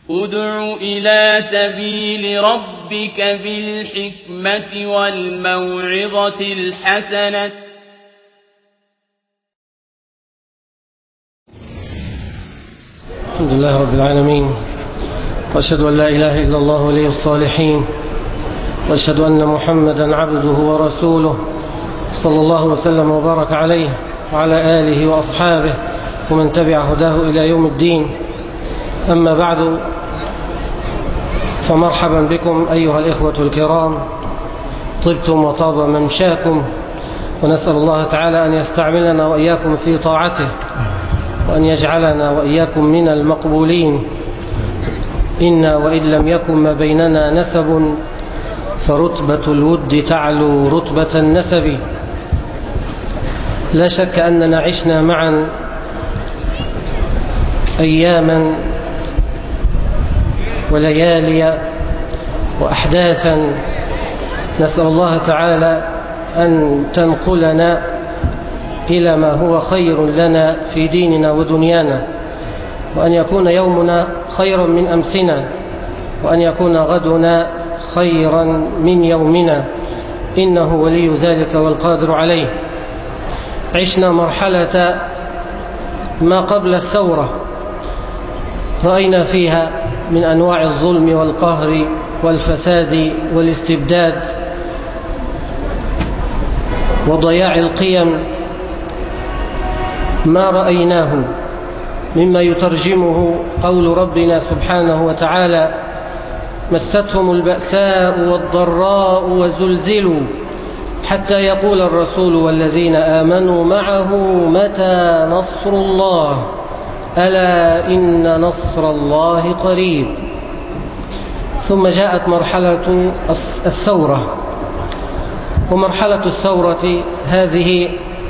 ادع إلى سبيل ربك بالحكمة والموعظة الحسنة الحمد لله رب العالمين، وأشهد أن لا إله إلا الله ولي الصالحين، وأشهد أن محمدا عبده ورسوله صلى الله وسلم وبارك عليه وعلى آله وأصحابه ومن تبع هداه إلى يوم الدين. أما بعد، فمرحبا بكم أيها الإخوة الكرام، طبتم وطاب ممشاكم، ونسأل الله تعالى أن يستعملنا وإياكم في طاعته، وأن يجعلنا وإياكم من المقبولين. إنا وإن لم يكن ما بيننا نسب فرتبة الود تعلو رتبة النسب. لا شك أننا عشنا معا أياما وليالي وأحداثا نسأل الله تعالى أن تنقلنا إلى ما هو خير لنا في ديننا ودنيانا، وأن يكون يومنا خيرا من أمسنا، وأن يكون غدنا خيرا من يومنا، إنه ولي ذلك والقادر عليه. عشنا مرحلة ما قبل الثورة، رأينا فيها من أنواع الظلم والقهر والفساد والاستبداد وضياع القيم ما رأيناه، مما يترجمه قول ربنا سبحانه وتعالى: مستهم البأساء والضراء وزلزلوا حتى يقول الرسول والذين آمنوا معه متى نصر الله ألا إن نصر الله قريب. ثم جاءت مرحلة الثورة، ومرحلة الثورة هذه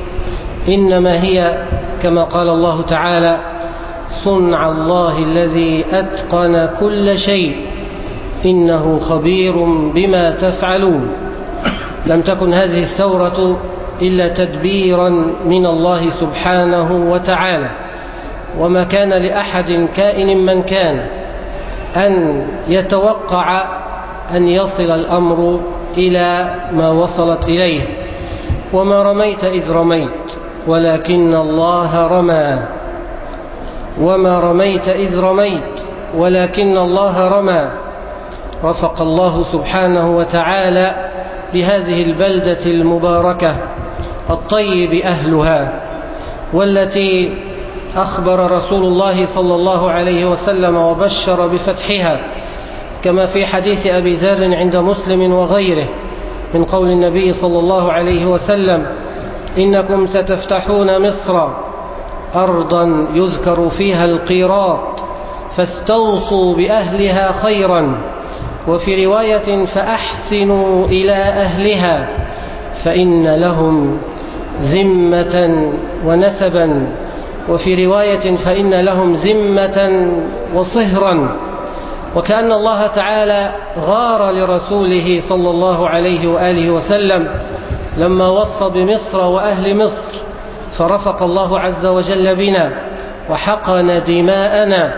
إنما هي كما قال الله تعالى: صنع الله الذي أتقن كل شيء إنه خبير بما تفعلون. لم تكن هذه الثورة إلا تدبيرا من الله سبحانه وتعالى، وما كان لأحد كائن من كان أن يتوقع أن يصل الأمر إلى ما وصلت إليه. وما رميت إذ رميت ولكن الله رمى، وما رميت إذ رميت ولكن الله رمى. رفق الله سبحانه وتعالى بهذه البلدة المباركة الطيب أهلها، والتي أخبر رسول الله صلى الله عليه وسلم وبشر بفتحها، كما في حديث أبي ذر عند مسلم وغيره من قول النبي صلى الله عليه وسلم: إنكم ستفتحون مصر أرضا يذكر فيها القيراط فاستوصوا بأهلها خيرا، وفي رواية فأحسنوا إلى أهلها فإن لهم ذمة ونسبا، وفي رواية فإن لهم ذمة وصهرا. وكأن الله تعالى غار لرسوله صلى الله عليه وآله وسلم لما وصى بمصر وأهل مصر، فرفق الله عز وجل بنا وحقن دماءنا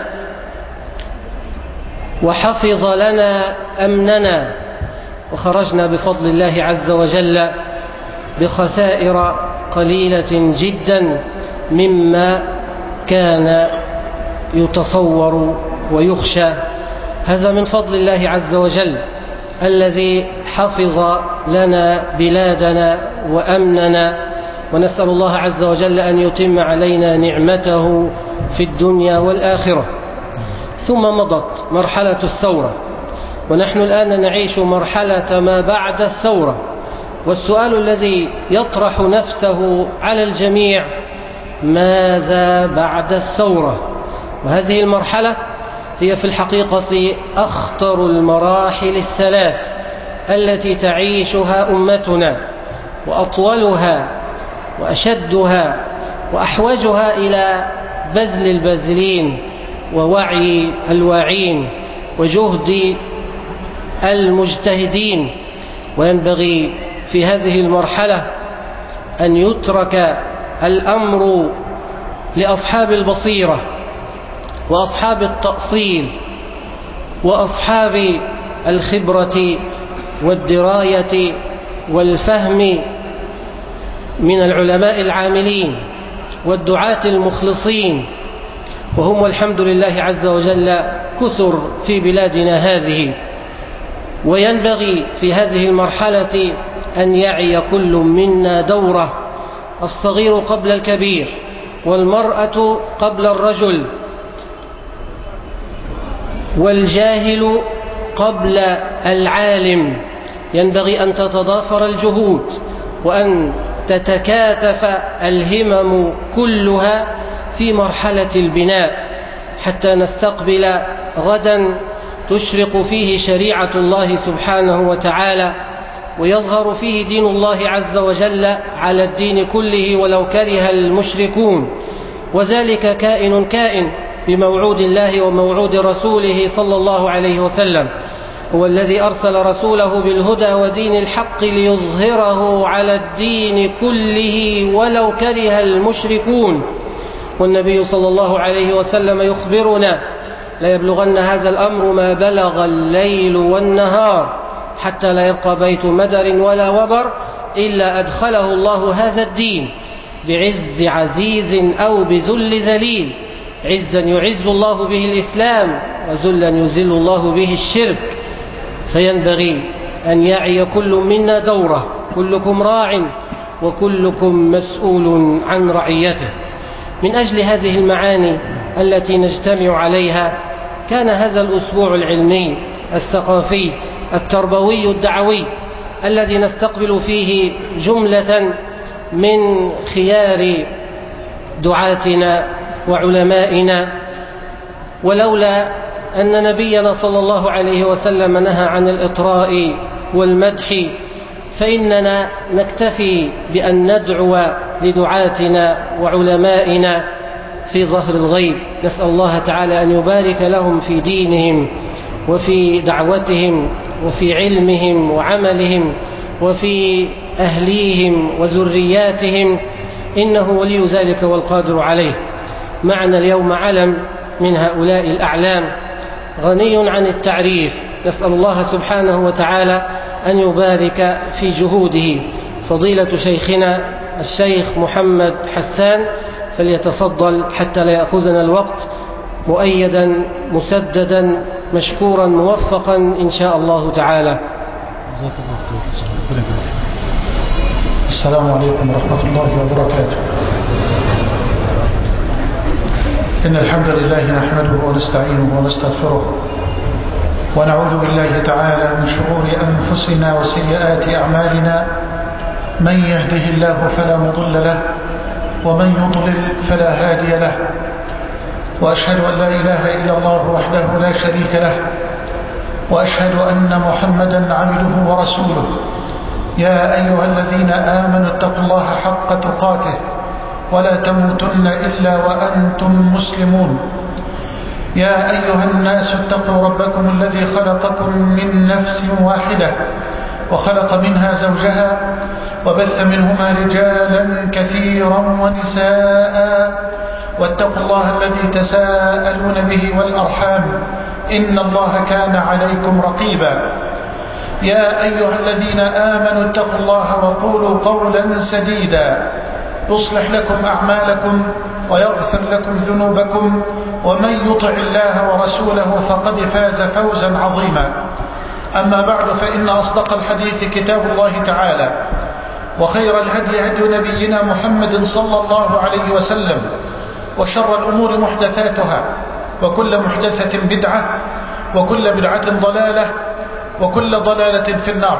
وحفظ لنا أمننا، وخرجنا بفضل الله عز وجل بخسائر قليلة جدا مما كان يتصور ويخشى. هذا من فضل الله عز وجل الذي حفظ لنا بلادنا وأمننا، ونسأل الله عز وجل أن يتم علينا نعمته في الدنيا والآخرة. ثم مضت مرحلة الثورة، ونحن الآن نعيش مرحلة ما بعد الثورة. والسؤال الذي يطرح نفسه على الجميع: ماذا بعد الثورة؟ وهذه المرحلة هي في الحقيقة أخطر المراحل الثلاث التي تعيشها أمتنا، وأطولها وأشدها وأحوجها إلى بذل الباذلين ووعي الواعين وجهد المجتهدين. وينبغي في هذه المرحلة أن يترك الأمر لأصحاب البصيرة وأصحاب التأصيل وأصحاب الخبرة والدراية والفهم من العلماء العاملين والدعاة المخلصين، وهم والحمد لله عز وجل كثر في بلادنا هذه. وينبغي في هذه المرحلة أن يعي كل منا دوره، الصغير قبل الكبير، والمرأة قبل الرجل، والجاهل قبل العالم. ينبغي أن تتضافر الجهود وأن تتكاتف الهمم كلها في مرحلة البناء، حتى نستقبل غدا تشرق فيه شريعة الله سبحانه وتعالى، ويظهر فيه دين الله عز وجل على الدين كله ولو كره المشركون. وذلك كائن بموعود الله وموعود رسوله صلى الله عليه وسلم، هو الذي أرسل رسوله بالهدى ودين الحق ليظهره على الدين كله ولو كره المشركون. والنبي صلى الله عليه وسلم يخبرنا: لا يبلغن هذا الأمر ما بلغ الليل والنهار، حتى لا يبقى بيت مدر ولا وبر إلا أدخله الله هذا الدين بعز عزيز أو بذل ذليل. عزا يعز الله به الإسلام، وذلا يذل الله به الشرك. فينبغي أن يعي كل منا دوره، كلكم راع وكلكم مسؤول عن رعيته. من أجل هذه المعاني التي نجتمع عليها كان هذا الأسبوع العلمي الثقافي التربوي الدعوي الذي نستقبل فيه جملة من خيار دعاتنا وعلمائنا. ولولا أن نبينا صلى الله عليه وسلم نهى عن الإطراء والمدح فإننا نكتفي بأن ندعو لدعاتنا وعلمائنا في ظهر الغيب. نسأل الله تعالى أن يبارك لهم في دينهم وفي دعوتهم وفي علمهم وعملهم وفي أهليهم وذرياتهم، إنه ولي ذلك والقادر عليه. معنا اليوم علم من هؤلاء الأعلام غني عن التعريف، نسأل الله سبحانه وتعالى أن يبارك في جهوده. فضيلة شيخنا الشيخ محمد حسان، فليتفضل حتى لا يأخذنا الوقت، مؤيدا مسددا مشكورا موفقا إن شاء الله تعالى. السلام عليكم ورحمة الله وبركاته. إن الحمد لله نحمده ونستعينه ونستغفره، ونعوذ بالله تعالى من شرور أنفسنا وسيئات أعمالنا. من يهده الله فلا مضل له، ومن يضلل فلا هادي له. وأشهد أن لا إله إلا الله وحده لا شريك له، وأشهد أن محمدا عبده ورسوله. يا أيها الذين آمنوا اتقوا الله حق تقاته ولا تموتن إلا وأنتم مسلمون. يا أيها الناس اتقوا ربكم الذي خلقكم من نفس واحدة وخلق منها زوجها وبث منهما رجالا كثيرا ونساء، واتقوا الله الذي تساءلون به والأرحام، إن الله كان عليكم رقيبا. يا أيها الذين آمنوا اتقوا الله وقولوا قولا سديدا يصلح لكم أعمالكم ويغفر لكم ذنوبكم، ومن يطع الله ورسوله فقد فاز فوزا عظيما. أما بعد، فإن أصدق الحديث كتاب الله تعالى، وخير الهدي هدي نبينا محمد صلى الله عليه وسلم، وشر الأمور محدثاتها، وكل محدثة بدعة، وكل بدعة ضلالة، وكل ضلالة في النار.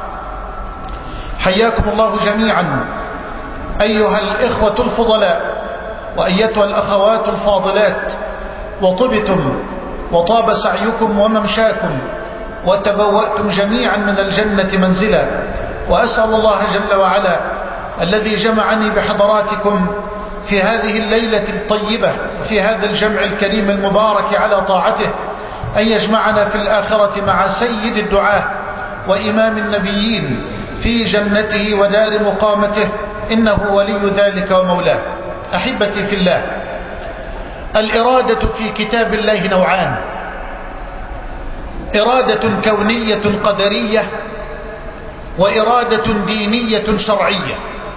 حياكم الله جميعا أيها الإخوة الفضلاء، وأيتها الأخوات الفاضلات، وطبتم وطاب سعيكم وممشاكم، وتبوأتم جميعا من الجنة منزلا. وأسأل الله جل وعلا الذي جمعني بحضراتكم في هذه الليلة الطيبة في هذا الجمع الكريم المبارك على طاعته أن يجمعنا في الآخرة مع سيد الدعاة وإمام النبيين في جنته ودار مقامته، إنه ولي ذلك ومولاه. أحبتي في الله، الإرادة في كتاب الله نوعان: إرادة كونية قدرية وإرادة دينية شرعية.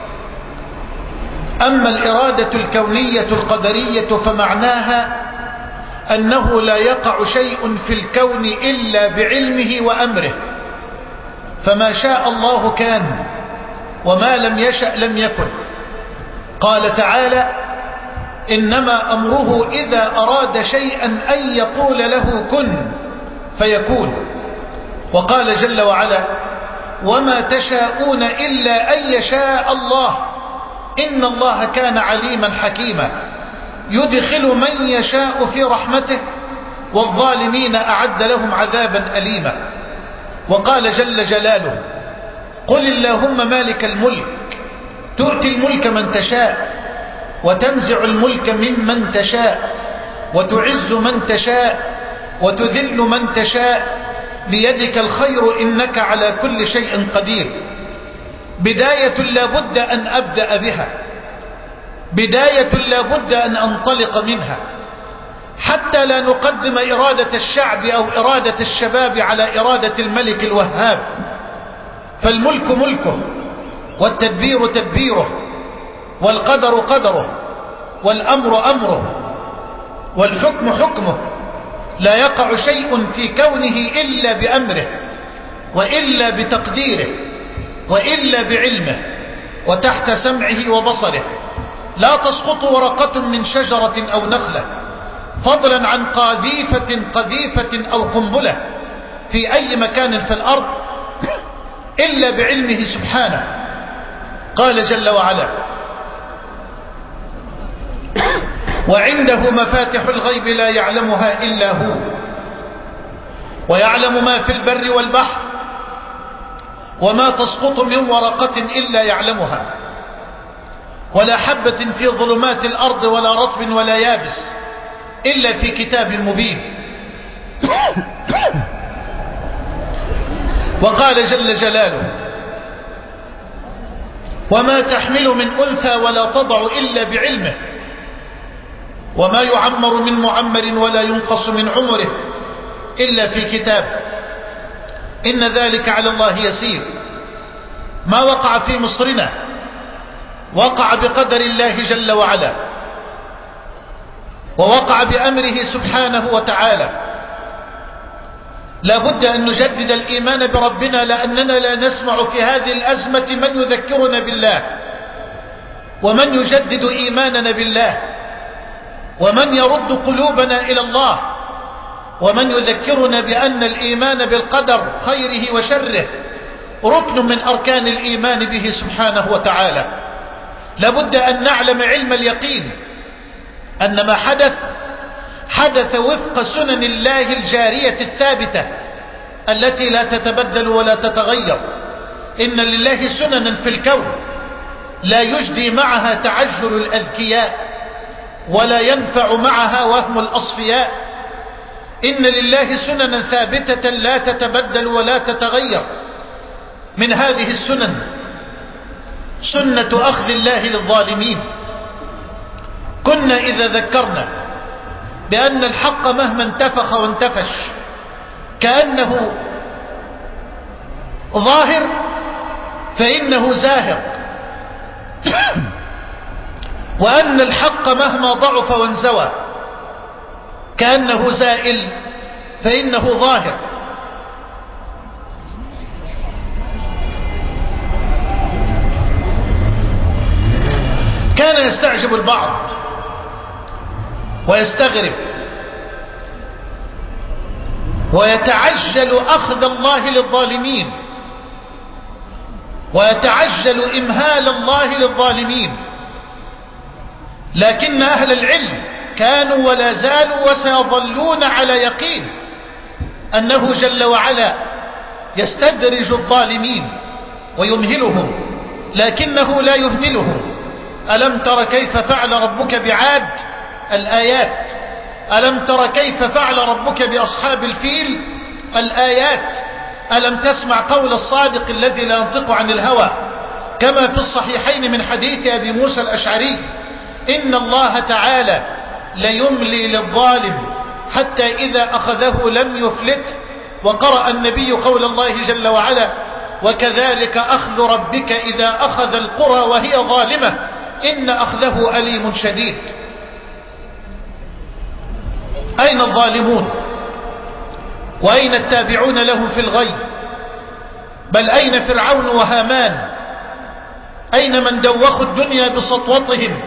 أما الإرادة الكونية القدرية فمعناها أنه لا يقع شيء في الكون إلا بعلمه وأمره، فما شاء الله كان وما لم يشأ لم يكن. قال تعالى: إنما أمره إذا أراد شيئا أن يقول له كن فيكون. وقال جل وعلا: وما تشاءون إلا أن يشاء الله إن الله كان عليما حكيما يدخل من يشاء في رحمته والظالمين أعد لهم عذابا أليما. وقال جل جلاله: قل اللهم مالك الملك تؤتي الملك من تشاء وتنزع الملك ممن تشاء وتعز من تشاء وتذل من تشاء بيدك الخير إنك على كل شيء قدير. بداية لا بد أن أبدأ بها، بداية لا بد أن أنطلق منها، حتى لا نقدم إرادة الشعب أو إرادة الشباب على إرادة الملك الوهاب. فالملك ملكه، والتدبير تدبيره، والقدر قدره، والأمر أمره، والحكم حكمه. لا يقع شيء في كونه إلا بأمره، وإلا بتقديره، وإلا بعلمه، وتحت سمعه وبصره. لا تسقط ورقة من شجرة أو نخلة، فضلا عن قذيفة أو قنبلة في أي مكان في الأرض إلا بعلمه سبحانه. قال جل وعلا: وعنده مفاتح الغيب لا يعلمها إلا هو ويعلم ما في البر والبحر وما تسقط من ورقة إلا يعلمها ولا حبة في ظلمات الأرض ولا رطب ولا يابس إلا في كتاب مبين. وقال جل جلاله: وما تحمل من أنثى ولا تضع إلا بعلمه وما يعمر من معمر ولا ينقص من عمره إلا في كتاب إن ذلك على الله يسير. ما وقع في مصرنا وقع بقدر الله جل وعلا، ووقع بأمره سبحانه وتعالى. لا بد أن نجدد الإيمان بربنا، لأننا لا نسمع في هذه الأزمة من يذكرنا بالله، ومن يجدد إيماننا بالله، ومن يرد قلوبنا إلى الله، ومن يذكرنا بأن الإيمان بالقدر خيره وشره ركن من أركان الإيمان به سبحانه وتعالى. لابد أن نعلم علم اليقين أن ما حدث وفق سنن الله الجارية الثابتة التي لا تتبدل ولا تتغير. إن لله سننا في الكون لا يجدي معها تعجل الأذكياء ولا ينفع معها وهم الأصفياء. إن لله سننا ثابتة لا تتبدل ولا تتغير. من هذه السنن سنة أخذ الله للظالمين. كنا إذا ذكرنا بأن الحق مهما انتفخ وانتفش كأنه ظاهر فإنه زاهق، وأن الحق مهما ضعف وانزوى كأنه زائل فإنه ظاهر. كان يستعجب البعض ويستغرب ويتعجل أخذ الله للظالمين ويتعجل إمهال الله للظالمين، لكن أهل العلم كانوا ولا زالوا وسيظلون على يقين أنه جل وعلا يستدرج الظالمين ويمهلهم لكنه لا يهملهم. ألم تر كيف فعل ربك بعاد؟ الآيات. ألم تر كيف فعل ربك بأصحاب الفيل؟ الآيات. ألم تسمع قول الصادق الذي لا ينطق عن الهوى كما في الصحيحين من حديث أبي موسى الأشعري: إن الله تعالى ليملي للظالم حتى إذا أخذه لم يفلته وقرأ النبي قول الله جل وعلا: وكذلك أخذ ربك إذا أخذ القرى وهي ظالمة إن أخذه أليم شديد. أين الظالمون؟ وأين التابعون لهم في الغي؟ بل أين فرعون وهامان؟ أين من دوخوا الدنيا بسطوتهم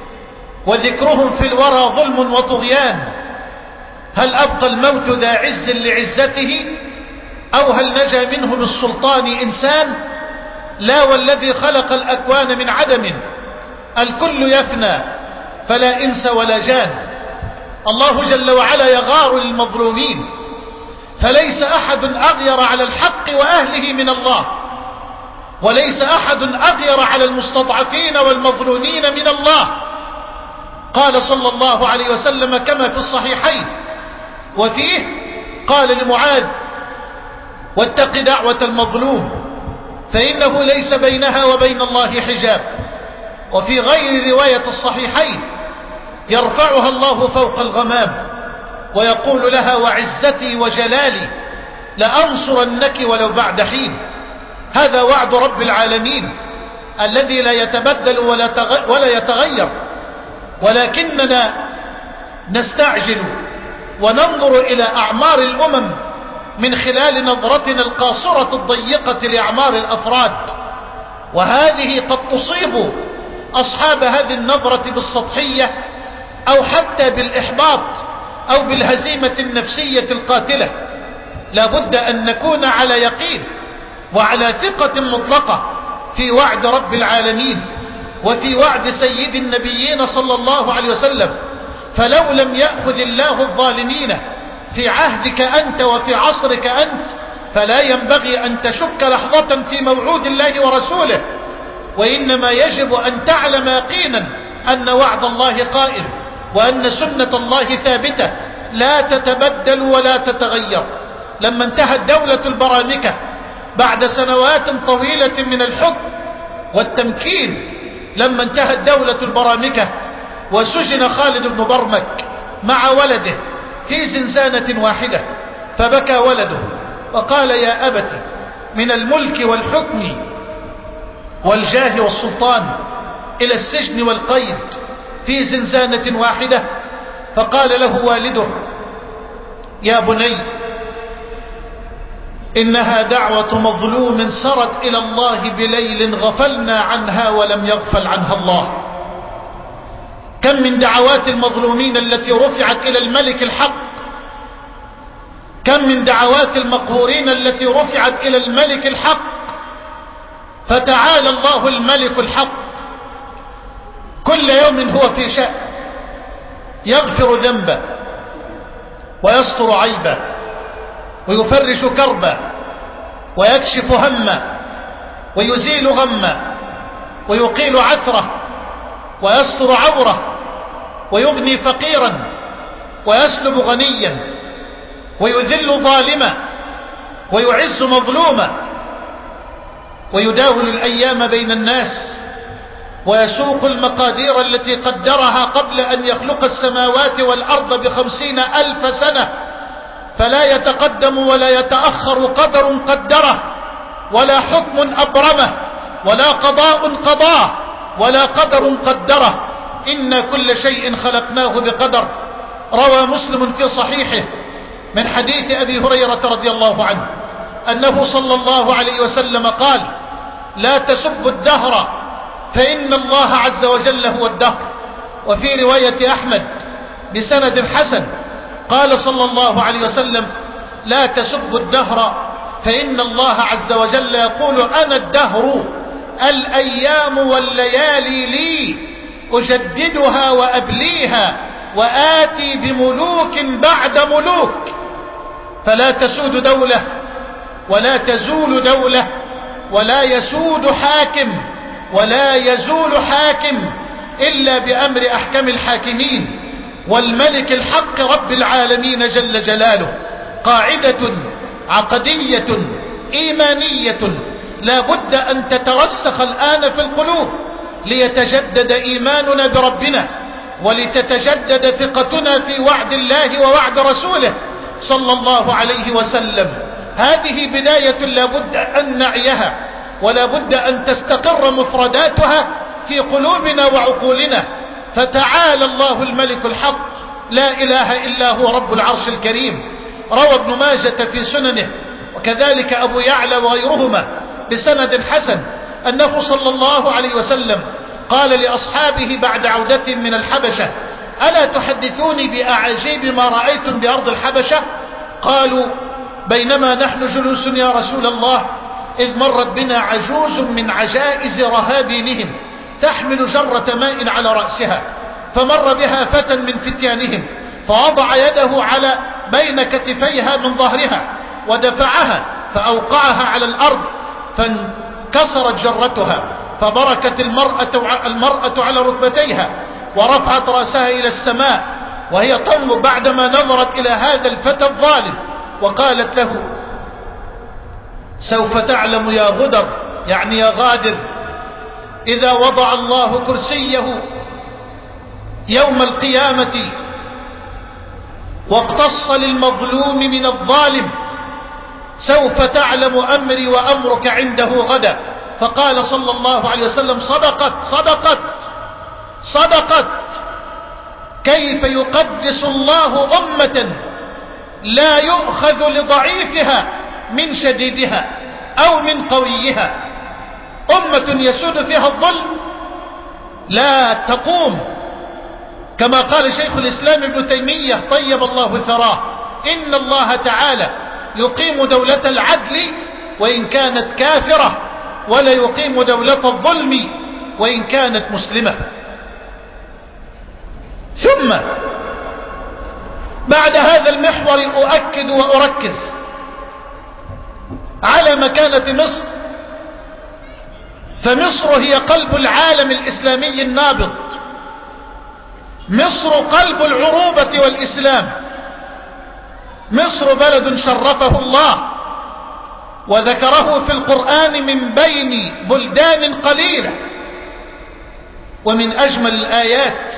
وذكرهم في الورى ظلم وطغيان؟ هل أبقى الموت ذا عز لعزته، أو هل نجا منه بالسلطان إنسان؟ لا، والذي خلق الأكوان من عدم الكل يفنى فلا إنس ولا جان. الله جل وعلا يغار للمظلومين، فليس أحد أغير على الحق وأهله من الله، وليس أحد أغير على المستضعفين والمظلومين من الله. قال صلى الله عليه وسلم كما في الصحيحين وفيه قال لمعاذ: واتق دعوة المظلوم فإنه ليس بينها وبين الله حجاب. وفي غير رواية الصحيحين: يرفعها الله فوق الغمام ويقول لها: وعزتي وجلالي لأنصرنك ولو بعد حين. هذا وعد رب العالمين الذي لا يتبدل ولا يتغير، ولكننا نستعجل وننظر إلى أعمار الأمم من خلال نظرتنا القاصرة الضيقة لأعمار الأفراد، وهذه قد تصيب أصحاب هذه النظرة بالسطحية أو حتى بالإحباط أو بالهزيمة النفسية القاتلة. لا بد أن نكون على يقين وعلى ثقة مطلقة في وعد رب العالمين وفي وعد سيد النبيين صلى الله عليه وسلم. فلو لم يأخذ الله الظالمين في عهدك أنت وفي عصرك أنت، فلا ينبغي أن تشك لحظة في موعود الله ورسوله، وإنما يجب أن تعلم يقينا أن وعد الله قائم، وأن سنة الله ثابتة لا تتبدل ولا تتغير. لما انتهت دولة البرامكة بعد سنوات طويلة من الحكم والتمكين، لما انتهت دولة البرامكة وسجن خالد بن برمك مع ولده في زنزانة واحدة، فبكى ولده وقال: يا أبت، من الملك والحكم والجاه والسلطان إلى السجن والقيد في زنزانة واحدة. فقال له والده: يا بني، إنها دعوة مظلوم سرت إلى الله بليل غفلنا عنها ولم يغفل عنها الله. كم من دعوات المظلومين التي رفعت إلى الملك الحق، كم من دعوات المقهورين التي رفعت إلى الملك الحق. فتعالى الله الملك الحق، كل يوم هو في شأن، يغفر ذنبا ويستر عيبا ويفرش كربا ويكشف هما ويزيل غما ويقيل عثرة ويستر عورة ويغني فقيرا ويسلب غنيا ويذل ظالما ويعز مظلوما ويداول الأيام بين الناس ويسوق المقادير التي قدرها قبل أن يخلق السماوات والأرض ب50,000 سنة، فلا يتقدم ولا يتأخر قدر قدره، ولا حكم أبرمه، ولا قضاء قضاه، ولا قدر قدره. إن كل شيء خلقناه بقدر. روى مسلم في صحيحه من حديث أبي هريرة رضي الله عنه أنه صلى الله عليه وسلم قال: لا تسبوا الدهر فإن الله عز وجل هو الدهر. وفي رواية أحمد بسند حسن قال صلى الله عليه وسلم: لا تسبوا الدهر فإن الله عز وجل يقول: أنا الدهر، الأيام والليالي لي، أجددها وأبليها وآتي بملوك بعد ملوك. فلا تسود دولة ولا تزول دولة ولا يسود حاكم ولا يزول حاكم إلا بأمر أحكم الحاكمين والملك الحق رب العالمين جل جلاله. قاعدة عقدية إيمانية لا بد أن تترسخ الآن في القلوب ليتجدد إيماننا بربنا ولتتجدد ثقتنا في وعد الله ووعد رسوله صلى الله عليه وسلم. هذه بداية لابد أن نعيها، ولا بد أن تستقر مفرداتها في قلوبنا وعقولنا. فتعالى الله الملك الحق لا إله إلا هو رب العرش الكريم. روى ابن ماجة في سننه وكذلك أبو يعلى وغيرهما بسند حسن أنه صلى الله عليه وسلم قال لأصحابه بعد عودتهم من الحبشة: ألا تحدثوني بأعاجيب ما رأيتم بأرض الحبشة؟ قالوا: بينما نحن جلوس يا رسول الله إذ مرت بنا عجوز من عجائز رهابينهم تحمل جرة ماء على رأسها، فمر بها فتى من فتيانهم فوضع يده على بين كتفيها من ظهرها ودفعها فأوقعها على الأرض فانكسرت جرتها، فبركت المرأة على ركبتيها ورفعت رأسها إلى السماء وهي تنظر بعدما نظرت إلى هذا الفتى الظالم، وقالت له: سوف تعلم يا غدر، يعني يا غادر، إذا وضع الله كرسيه يوم القيامة واقتص للمظلوم من الظالم سوف تعلم أمري وأمرك عنده غدا. فقال صلى الله عليه وسلم: صدقت صدقت صدقت. كيف يقدس الله أمة لا يؤخذ لضعيفها من شديدها أو من قويها؟ أمة يسود فيها الظلم لا تقوم، كما قال شيخ الإسلام ابن تيمية طيب الله ثراه: إن الله تعالى يقيم دولة العدل وإن كانت كافرة، ولا يقيم دولة الظلم وإن كانت مسلمة. ثم بعد هذا المحور أؤكد وأركز على مكانة مصر، فمصر هي قلب العالم الإسلامي النابض، مصر قلب العروبة والإسلام، مصر بلد شرفه الله وذكره في القرآن من بين بلدان قليلة، ومن أجمل الآيات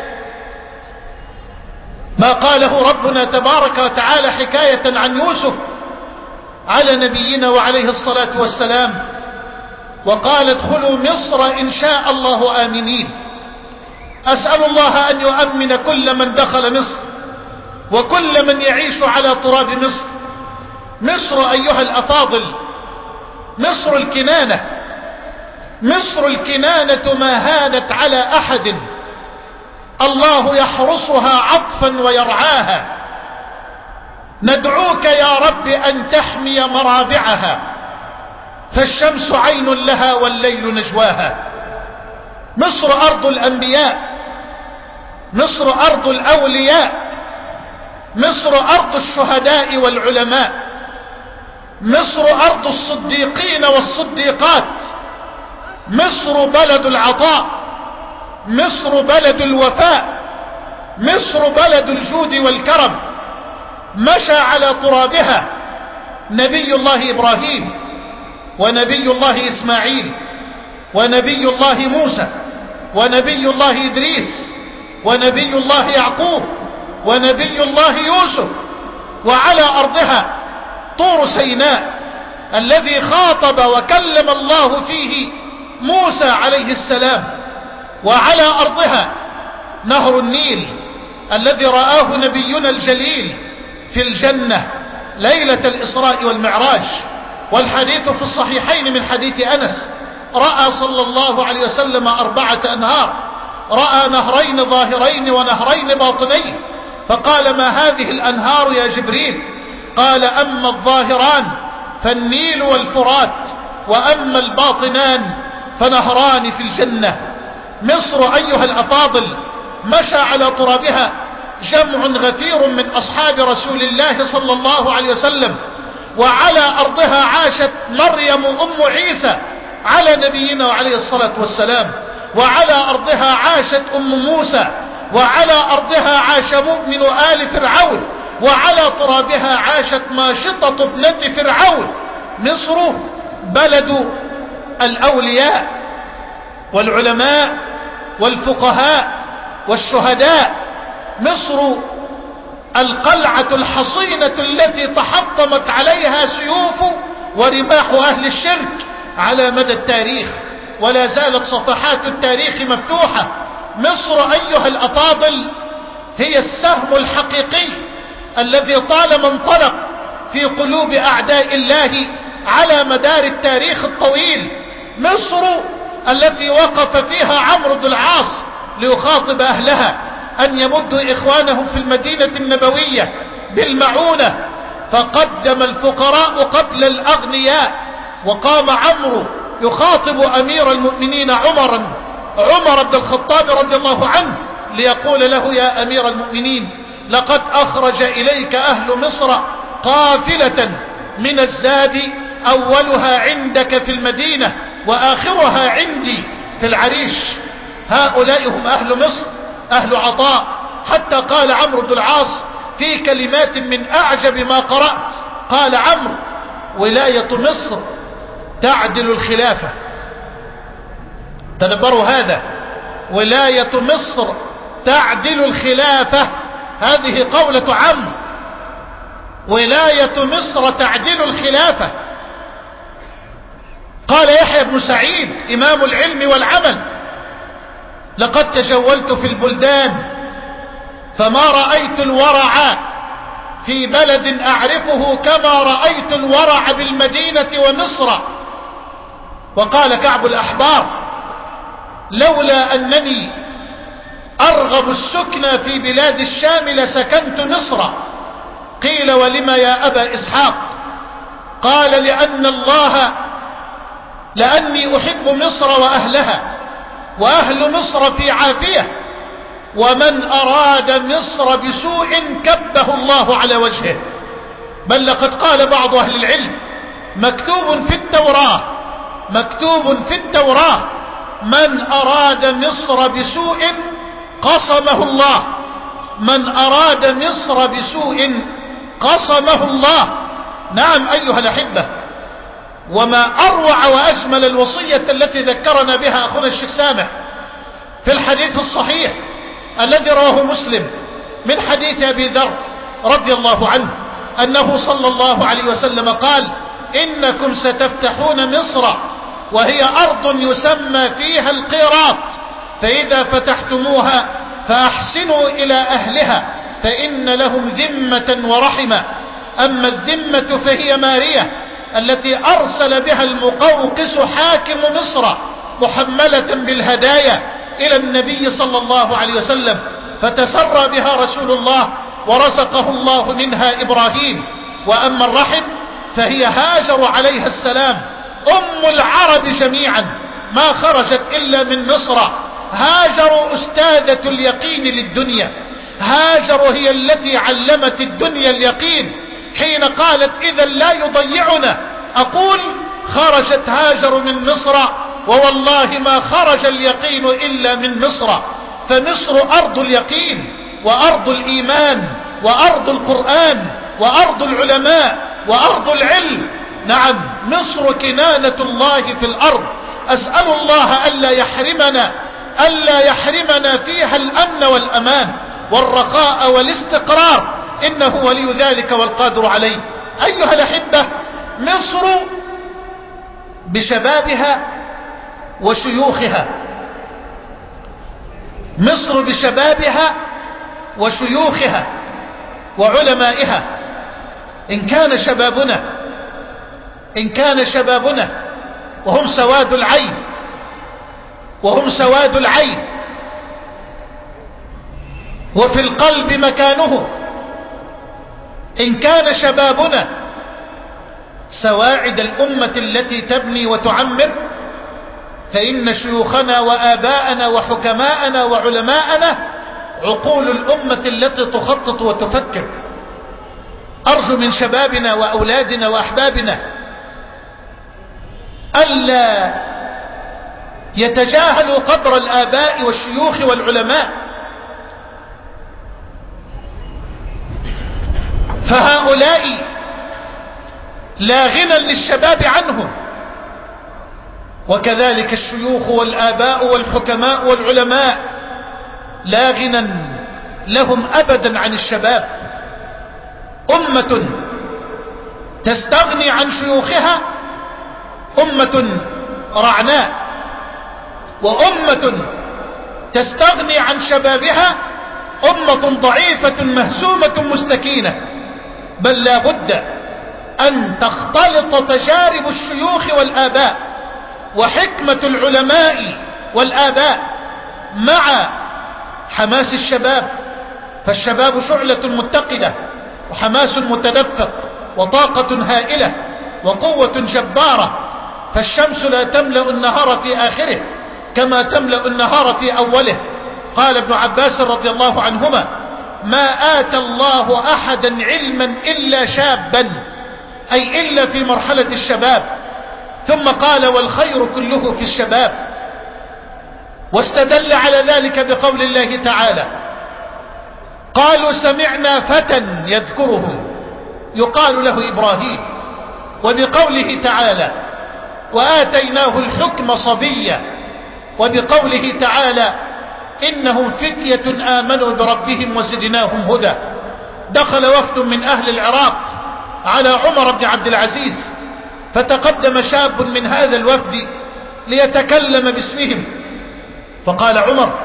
ما قاله ربنا تبارك وتعالى حكاية عن يوسف على نبينا وعليه الصلاة والسلام: وقال ادخلوا مصر إن شاء الله آمنين. أسأل الله أن يؤمن كل من دخل مصر وكل من يعيش على تراب مصر. مصر أيها الأفاضل، مصر الكنانة، مصر الكنانة ما هانت على أحد، الله يحرسها عطفا ويرعاها. ندعوك يا رب أن تحمي مرابعها، فالشمس عين لها والليل نجواها. مصر أرض الأنبياء، مصر أرض الأولياء، مصر أرض الشهداء والعلماء، مصر أرض الصديقين والصديقات، مصر بلد العطاء، مصر بلد الوفاء، مصر بلد الجود والكرم. مشى على ترابها نبي الله إبراهيم ونبي الله إسماعيل ونبي الله موسى ونبي الله إدريس ونبي الله يعقوب ونبي الله يوسف، وعلى أرضها طور سيناء الذي خاطب وكلم الله فيه موسى عليه السلام، وعلى أرضها نهر النيل الذي رآه نبينا الجليل في الجنة ليلة الإسراء والمعراج، والحديث في الصحيحين من حديث أنس: رأى صلى الله عليه وسلم 4 أنهار، رأى نهرين ظاهرين ونهرين باطنين، فقال: ما هذه الأنهار يا جبريل؟ قال: أما الظاهران فالنيل والفرات، وأما الباطنان فنهران في الجنة. مصر أيها الأفاضل مشى على ترابها جمع غفير من أصحاب رسول الله صلى الله عليه وسلم، وعلى أرضها عاشت مريم أم عيسى على نبينا وعليه الصلاة والسلام، وعلى أرضها عاشت أم موسى، وعلى أرضها عاش مؤمن آل فرعون، وعلى ترابها عاشت ماشطة ابنة فرعون. مصر بلد الأولياء والعلماء والفقهاء والشهداء، مصر القلعة الحصينة التي تحطمت عليها سيوف ورماح أهل الشرك على مدى التاريخ، ولا زالت صفحات التاريخ مفتوحة. مصر أيها الأفاضل هي السهم الحقيقي الذي طالما انطلق في قلوب أعداء الله على مدار التاريخ الطويل. مصر التي وقف فيها عمرو بن العاص ليخاطب أهلها أن يمدوا إخوانهم في المدينة النبوية بالمعونة، فقدم الفقراء قبل الأغنياء، وقام عمرو يخاطب أمير المؤمنين عمر بن الخطاب رضي الله عنه ليقول له: يا أمير المؤمنين، لقد أخرج إليك أهل مصر قافلة من الزاد، أولها عندك في المدينة وآخرها عندي في العريش. هؤلاء هم أهل مصر، أهل عطاء. حتى قال عمرو بن العاص في كلمات من أعجب ما قرأت، قال عمرو: ولاية مصر تعدل الخلافة. تدبروا هذا، ولاية مصر تعدل الخلافة، هذه قولة عمرو، ولاية مصر تعدل الخلافة. قال يحيى بن سعيد إمام العلم والعمل: لقد تجولت في البلدان فما رأيت الورع في بلد أعرفه كما رأيت الورع بالمدينة ومصر. وقال كعب الأحبار: لولا أنني أرغب السكن في بلاد الشام لسكنت مصر. قيل: ولما يا أبا إسحاق؟ قال: لأني أحب مصر وأهلها، وأهل مصر في عافية، ومن أراد مصر بسوء كبه الله على وجهه. بل لقد قال بعض أهل العلم: مكتوب في التوراة من أراد مصر بسوء قصمه الله، من أراد مصر بسوء قصمه الله. نعم أيها الأحبة، وما أروع وأجمل الوصية التي ذكرنا بها أخونا الشيخ سامح في الحديث الصحيح الذي رواه مسلم من حديث أبي ذر رضي الله عنه أنه صلى الله عليه وسلم قال: إنكم ستفتحون مصر وهي أرض يسمى فيها القيراط، فإذا فتحتموها فأحسنوا إلى أهلها فإن لهم ذمة ورحمة. أما الذمة فهي مارية التي أرسل بها المقوقس حاكم مصر محملة بالهدايا إلى النبي صلى الله عليه وسلم، فتسرى بها رسول الله ورزقه الله منها إبراهيم. وأما الرحم فهي هاجر عليها السلام، أم العرب جميعا، ما خرجت إلا من مصر. هاجر أستاذة اليقين للدنيا، هاجر هي التي علمت الدنيا اليقين حين قالت: إذا لا يضيعنا. أقول: خرجت هاجر من مصر، ووالله ما خرج اليقين إلا من مصر. فمصر أرض اليقين وأرض الإيمان وأرض القرآن وأرض العلماء وأرض العلم. نعم، مصر كنانة الله في الأرض. أسأل الله ألا يحرمنا فيها الأمن والأمان والرخاء والاستقرار، إنه ولي ذلك والقادر عليه. أيها الأحبة، مصر بشبابها وشيوخها، مصر بشبابها وشيوخها وعلمائها. إن كان شبابنا وهم سواد العين وفي القلب مكانه، إن كان شبابنا سواعد الأمة التي تبني وتعمر، فإن شيوخنا وآباءنا وحكماءنا وعلماءنا عقول الأمة التي تخطط وتفكر. أرجو من شبابنا وأولادنا وأحبابنا ألا يتجاهلوا قدر الآباء والشيوخ والعلماء، فهؤلاء لا غنى للشباب عنهم، وكذلك الشيوخ والآباء والحكماء والعلماء لا غنى لهم أبدا عن الشباب. أمة تستغني عن شيوخها أمة رعناء، وأمة تستغني عن شبابها أمة ضعيفة مهزومة مستكينة. بل لا بد أن تختلط تجارب الشيوخ والآباء وحكمة العلماء والآباء مع حماس الشباب، فالشباب شعلة متقدة وحماس متدفق وطاقة هائلة وقوة جبارة، فالشمس لا تملأ النهار في آخره كما تملأ النهار في أوله. قال ابن عباس رضي الله عنهما: ما آتى الله أحدا علما إلا شابا، أي إلا في مرحلة الشباب. ثم قال: والخير كله في الشباب. واستدل على ذلك بقول الله تعالى: قالوا سمعنا فتى يذكرهم يقال له إبراهيم. وبقوله تعالى: وآتيناه الحكم صبيا. وبقوله تعالى: إنهم فتية آمنوا بربهم وزدناهم هدى. دخل وفد من أهل العراق على عمر بن عبد العزيز، فتقدم شاب من هذا الوفد ليتكلم باسمهم، فقال عمر: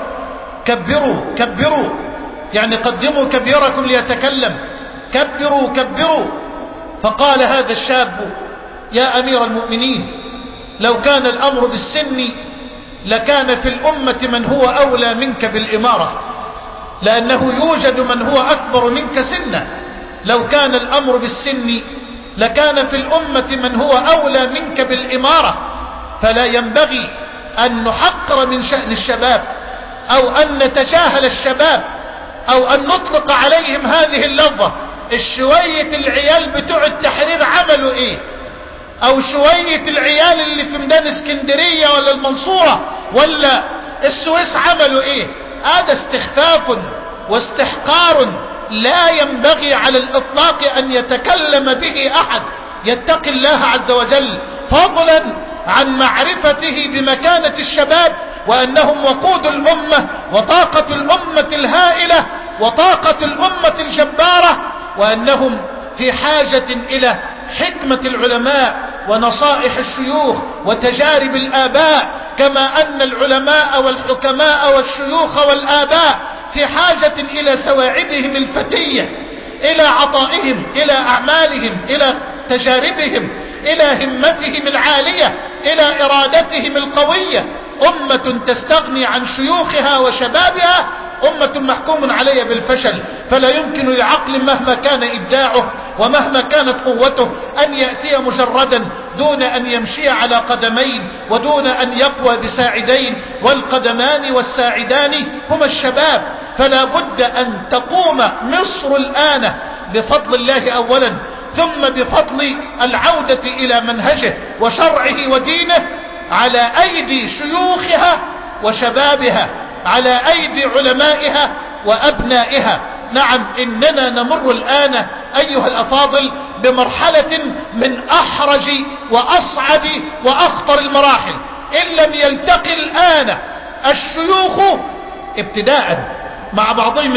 كبروا كبروا، يعني قدموا كبيركم ليتكلم، كبروا كبروا. فقال هذا الشاب: يا أمير المؤمنين، لو كان الأمر بالسن لكان في الأمة من هو أولى منك بالإمارة، لأنه يوجد من هو أكبر منك سنا. لو كان الأمر بالسن لكان في الأمة من هو أولى منك بالإمارة، فلا ينبغي أن نحقر من شأن الشباب أو أن نتجاهل الشباب أو أن نطلق عليهم هذه اللفظة: الشوية العيال بتوع التحرير عملوا إيه، أو شوية العيال اللي في ميدان اسكندرية ولا المنصورة ولا السويس عملوا إيه. هذا استخفاف واستحقار لا ينبغي على الإطلاق أن يتكلم به أحد يتقي الله عز وجل، فضلا عن معرفته بمكانة الشباب وأنهم وقود الأمة وطاقة الأمة الهائلة وطاقة الأمة الجبارة، وأنهم في حاجة إلى حكمة العلماء ونصائح الشيوخ وتجارب الآباء، كما أن العلماء والحكماء والشيوخ والآباء في حاجة إلى سواعدهم الفتية، إلى عطائهم، إلى أعمالهم، إلى تجاربهم، إلى همتهم العالية، إلى إرادتهم القوية. أمة تستغني عن شيوخها وشبابها أمة محكوم عليها بالفشل، فلا يمكن لعقل مهما كان إبداعه ومهما كانت قوته أن يأتي مجردا دون أن يمشي على قدمين ودون أن يقوى بساعدين، والقدمان والساعدان هما الشباب. فلا بد أن تقوم مصر الآن بفضل الله أولا، ثم بفضل العودة إلى منهجه وشرعه ودينه على أيدي شيوخها وشبابها، على أيدي علمائها وأبنائها. نعم، إننا نمر الآن أيها الأفاضل بمرحلة من أحرج وأصعب وأخطر المراحل. إن لم يلتقي الآن الشيوخ ابتداء مع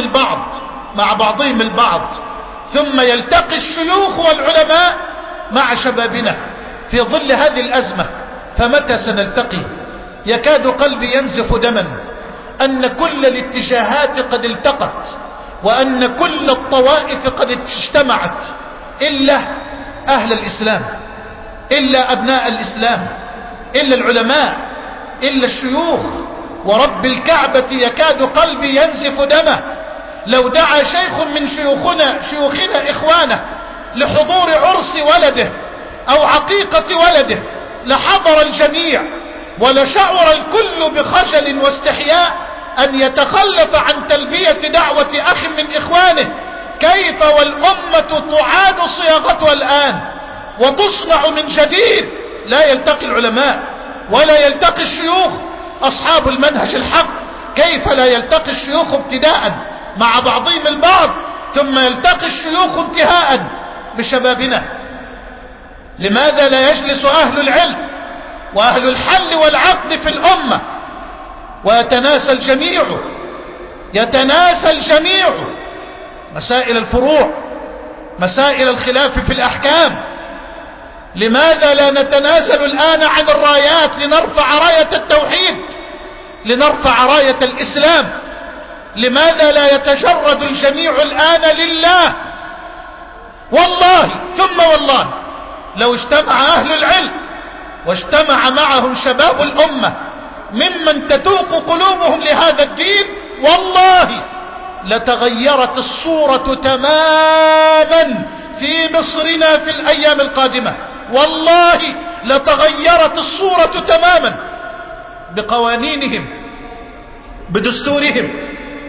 بعضهم البعض ثم يلتقي الشيوخ والعلماء مع شبابنا في ظل هذه الأزمة، فمتى سنلتقي؟ يكاد قلبي ينزف دما أن كل الاتجاهات قد التقت، وأن كل الطوائف قد اجتمعت، إلا أهل الإسلام، إلا أبناء الإسلام، إلا العلماء، إلا الشيوخ. ورب الكعبة يكاد قلبي ينزف دمه لو دعا شيخ من شيوخنا إخوانه لحضور عرس ولده أو عقيقة ولده لحضر الجميع، ولشعر الكل بخجل واستحياء أن يتخلف عن تلبية دعوة أخ من إخوانه. كيف والأمة تعاد صياغتها الآن وتصنع من جديد؟ لا يلتقي العلماء ولا يلتقي الشيوخ أصحاب المنهج الحق. كيف لا يلتقي الشيوخ ابتداء مع بعضهم البعض، ثم يلتقي الشيوخ انتهاء بشبابنا؟ لماذا لا يجلس أهل العلم وأهل الحل والعقد في الأمة ويتناسى الجميع مسائل الفروع مسائل الخلاف في الأحكام؟ لماذا لا نتنازل الآن عن الرايات لنرفع راية التوحيد، لنرفع راية الإسلام؟ لماذا لا يتجرد الجميع الآن لله؟ والله ثم والله لو اجتمع أهل العلم واجتمع معهم شباب الأمة ممن تتوق قلوبهم لهذا الدين، والله لتغيرت الصورة تماما في مصرنا في الأيام القادمة. والله لتغيرت الصورة تماما بقوانينهم بدستورهم.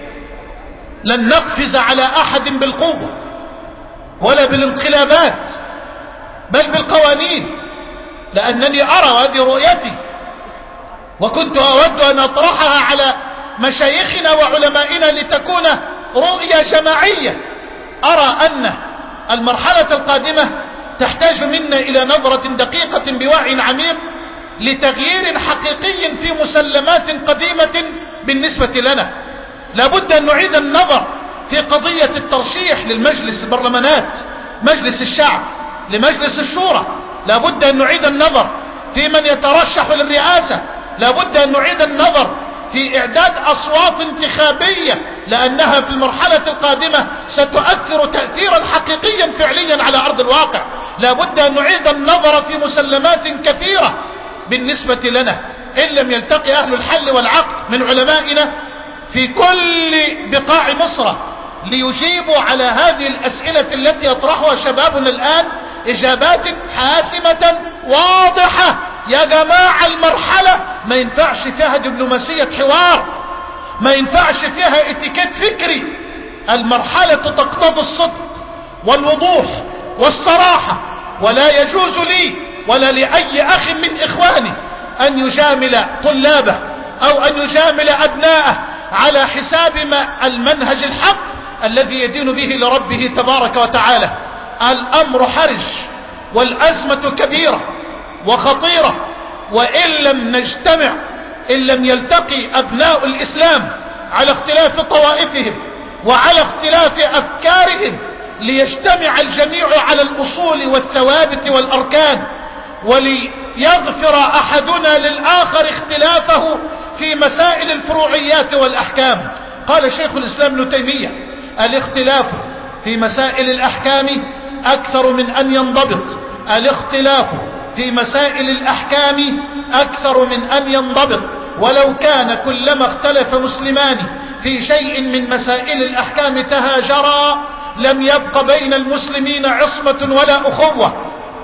لن نقفز على أحد بالقوة ولا بالانقلابات، بل بالقوانين، لأنني أرى هذه رؤيتي وكنت أود أن أطرحها على مشايخنا وعلمائنا لتكون رؤية جماعية. أرى أن المرحلة القادمة تحتاج منا إلى نظرة دقيقة بوعي عميق لتغيير حقيقي في مسلمات قديمة بالنسبة لنا. لابد أن نعيد النظر في قضية الترشيح للمجلس البرلمانات، مجلس الشعب، لمجلس الشورى. لابد أن نعيد النظر في من يترشح للرئاسة. لابد أن نعيد النظر في إعداد أصوات انتخابية، لأنها في المرحلة القادمة ستؤثر تأثيرا حقيقيا فعليا على أرض الواقع. لابد أن نعيد النظر في مسلمات كثيرة بالنسبة لنا. إن لم يلتقي أهل الحل والعقد من علمائنا في كل بقاع مصر ليجيبوا على هذه الأسئلة التي يطرحها شبابنا الآن إجابات حاسمة واضحة، يا جماعة المرحلة ما ينفعش فيها دبلوماسية حوار، ما ينفعش فيها اتيكيت فكري. المرحلة تقتضي الصدق والوضوح والصراحة، ولا يجوز لي ولا لأي أخ من إخواني أن يجامل طلابه أو أن يجامل أبناءه على حساب ما المنهج الحق الذي يدين به لربه تبارك وتعالى. الأمر حرج والأزمة كبيرة وخطيرة، وإن لم نجتمع، إن لم يلتقي أبناء الإسلام على اختلاف طوائفهم وعلى اختلاف أفكارهم ليجتمع الجميع على الأصول والثوابت والأركان، وليغفر أحدنا للآخر اختلافه في مسائل الفروعيات والأحكام. قال شيخ الإسلام ابن تيمية: الاختلاف في مسائل الأحكام أكثر من أن ينضبط. الاختلاف في مسائل الأحكام أكثر من أن ينضبط، ولو كان كلما اختلف مسلمان في شيء من مسائل الأحكام تهاجرا لم يبق بين المسلمين عصمة ولا أخوة،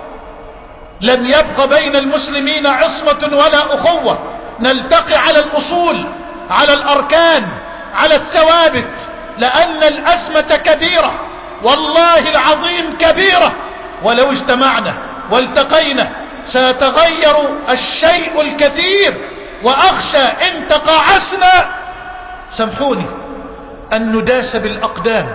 لم يبق بين المسلمين عصمة ولا أخوة. نلتقي على الأصول، على الأركان، على الثوابت، لأن الأزمة كبيرة، والله العظيم كبيرة. ولو اجتمعنا والتقينا سيتغير الشيء الكثير، وأخشى إن تقاعسنا سامحوني أن نداس بالأقدام،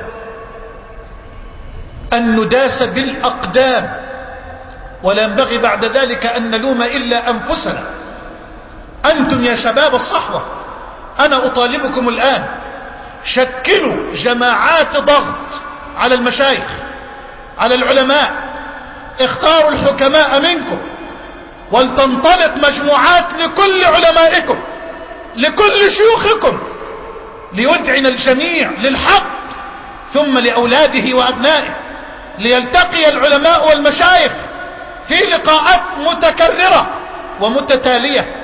أن نداس بالأقدام، ولا ينبغي بعد ذلك أن نلوم إلا أنفسنا. أنتم يا شباب الصحوة، أنا أطالبكم الآن: شكلوا جماعات ضغط على المشايخ، على العلماء، اختاروا الحكماء منكم، ولتنطلق مجموعات لكل علمائكم، لكل شيوخكم، ليذعن الجميع للحق ثم لأولاده وأبنائه، ليلتقي العلماء والمشايخ في لقاءات متكررة ومتتالية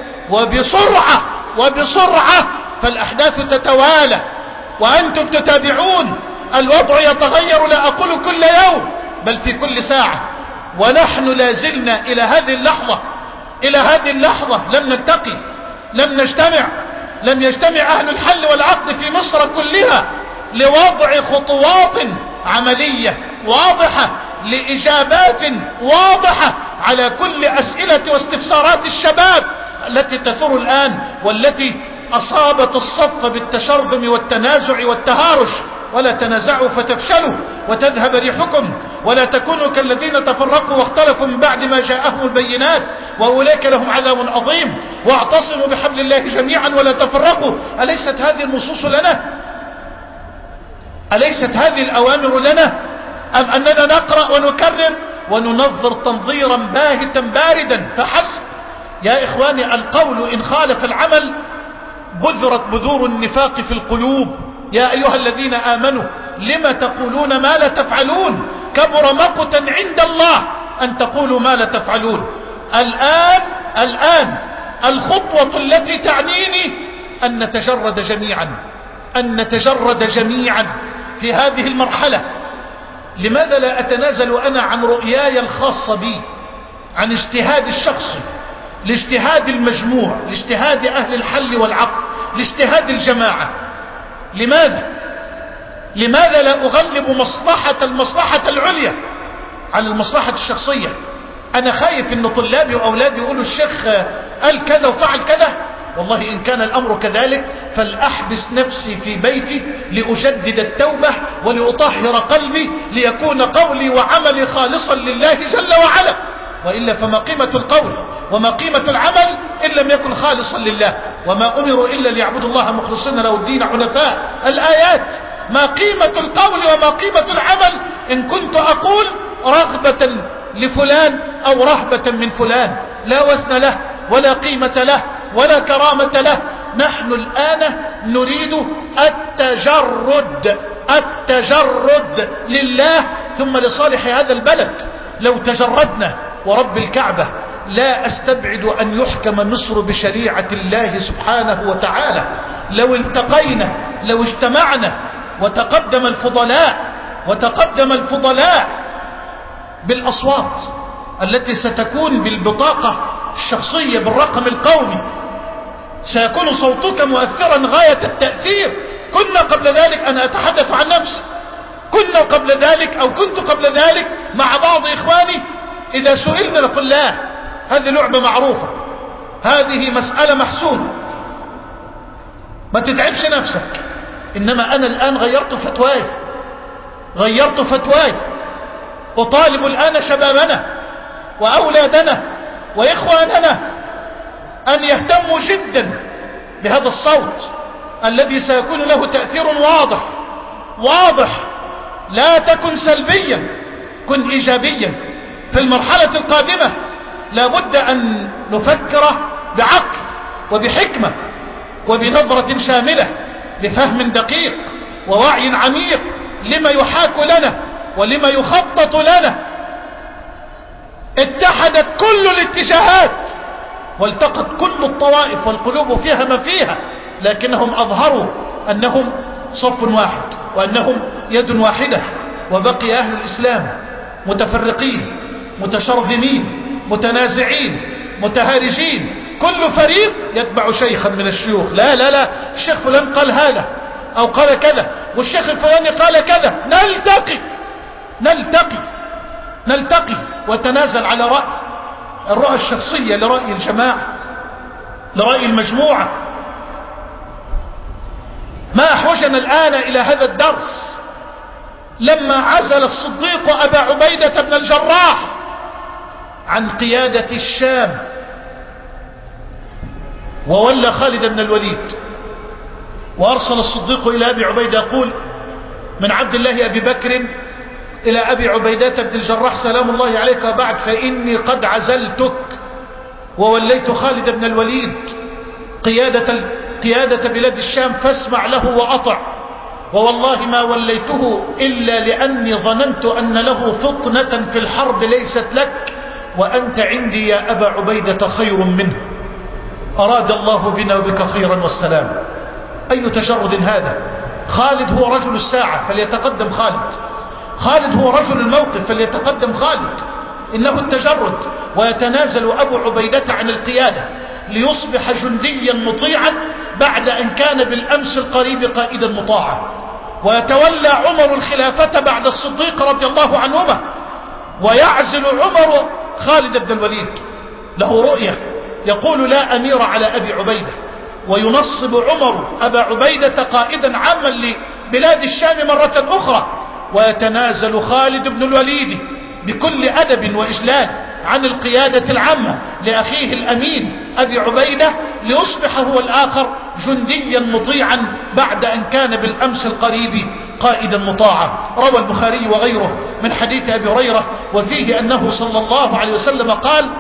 وبسرعة، فالأحداث تتوالى وأنتم تتابعون. الوضع يتغير، لا أقول كل يوم، بل في كل ساعة. ونحن لازلنا إلى هذه اللحظة لم نلتقي، لم نجتمع، لم يجتمع أهل الحل والعقد في مصر كلها لوضع خطوات عملية واضحة، لإجابات واضحة على كل أسئلة واستفسارات الشباب التي تثور الآن، والتي أصابت الصف بالتشرذم والتنازع والتهارش. ولا تنازعوا فتفشلوا وتذهب ريحكم، ولا تكونوا كالذين تفرقوا واختلفوا من بعد ما جاءهم البينات، وأولئك لهم عذاب عظيم. واعتصموا بحبل الله جميعا ولا تفرقوا. أليست هذه النصوص لنا؟ أليست هذه الأوامر لنا؟ أم أننا نقرأ ونكرر وننظر تنظيرا باهتا باردا فحسب؟ يا إخواني، القول إن خالف العمل بذرت بذور النفاق في القلوب. يا أيها الذين آمنوا لم تقولون ما لا تفعلون؟ كبر مقتا عند الله أن تقولوا ما لا تفعلون. الآن الخطوة التي تعنيني أن نتجرد جميعا في هذه المرحلة. لماذا لا أتنازل أنا عن رؤياي الخاصة بي، عن اجتهاد الشخصي، لاجتهاد المجموع، لاجتهاد أهل الحل والعقد، لاجتهاد الجماعة؟ لماذا لا أغلب المصلحة العليا على المصلحة الشخصية؟ أنا خايف أن طلابي وأولادي يقولوا الشيخ قال كذا وفعل كذا. والله إن كان الأمر كذلك فلأحبس نفسي في بيتي لأجدد التوبة ولأطهر قلبي ليكون قولي وعملي خالصا لله جل وعلا. وإلا فما قيمة القول وما قيمة العمل إن لم يكن خالصا لله؟ وما أمروا إلا ليعبدوا الله مخلصين له الدين حنفاء. الآيات: ما قيمة القول وما قيمة العمل إن كنت أقول رغبة لفلان أو رهبة من فلان؟ لا وزن له ولا قيمة له ولا كرامة له. نحن الآن نريد التجرد لله ثم لصالح هذا البلد. لو تجردنا ورب الكعبة لا أستبعد أن يحكم مصر بشريعة الله سبحانه وتعالى. لو التقينا، لو اجتمعنا وتقدم الفضلاء بالأصوات التي ستكون بالبطاقة الشخصية بالرقم القومي، سيكون صوتك مؤثرا غاية التأثير. كنا قبل ذلك، أنا أتحدث عن نفسي، كنت قبل ذلك مع بعض إخواني إذا سئلنا نقول لا، هذه لعبة معروفة، هذه مسألة محسومة، ما تتعبش نفسك. إنما أنا الآن غيرت فتواي، أطالب الآن شبابنا وأولادنا وإخواننا أن يهتموا جدا بهذا الصوت الذي سيكون له تأثير واضح. لا تكن سلبيا، كن إيجابيا. في المرحلة القادمة لابد أن نفكر بعقل وبحكمة وبنظرة شاملة، بفهم دقيق ووعي عميق لما يحاك لنا ولما يخطط لنا. اتحدت كل الاتجاهات والتقت كل الطوائف والقلوب فيها ما فيها، لكنهم أظهروا أنهم صف واحد وأنهم يد واحدة، وبقي أهل الإسلام متفرقين متشرذمين متنازعين متهارجين، كل فريق يتبع شيخا من الشيوخ. لا الشيخ فلان قال هذا أو قال كذا، والشيخ الفلاني قال كذا. نلتقي وتنازل على الرؤى الشخصية لرأي الجماعة، لرأي المجموعة. ما أحوجنا الآن إلى هذا الدرس لما عزل الصديق أبا عبيدة بن الجراح عن قيادة الشام وولى خالد بن الوليد، وأرسل الصديق إلى أبي عبيدة يقول: من عبد الله أبي بكر إلى أبي عبيدة بن الجراح سلام الله عليك، وبعد فإني قد عزلتك ووليت خالد بن الوليد قيادة بلاد الشام، فاسمع له وأطع، ووالله ما وليته إلا لأني ظننت أن له فطنة في الحرب ليست لك، وأنت عندي يا أبا عبيدة خير منه. أراد الله بنا وبك خيرا والسلام. أي تجرد هذا؟ خالد هو رجل الساعة فليتقدم خالد هو رجل الموقف فليتقدم خالد. إنه التجرد. ويتنازل أبو عبيدة عن القيادة ليصبح جنديا مطيعا بعد أن كان بالأمس القريب قائدا مطاعا. ويتولى عمر الخلافة بعد الصديق رضي الله عنهما، ويعزل عمر خالد بن الوليد. له رؤية، يقول لا أمير على أبي عبيدة، وينصب عمر أبا عبيدة قائدا عاما لبلاد الشام مرة أخرى. ويتنازل خالد بن الوليد بكل أدب وإجلال عن القيادة العامة لأخيه الأمين أبي عبيدة ليصبح هو الآخر جنديا مطيعا بعد أن كان بالأمس القريب قائدا مطاعا. روى البخاري وغيره من حديث أبي هريرة وفيه أنه صلى الله عليه وسلم قال: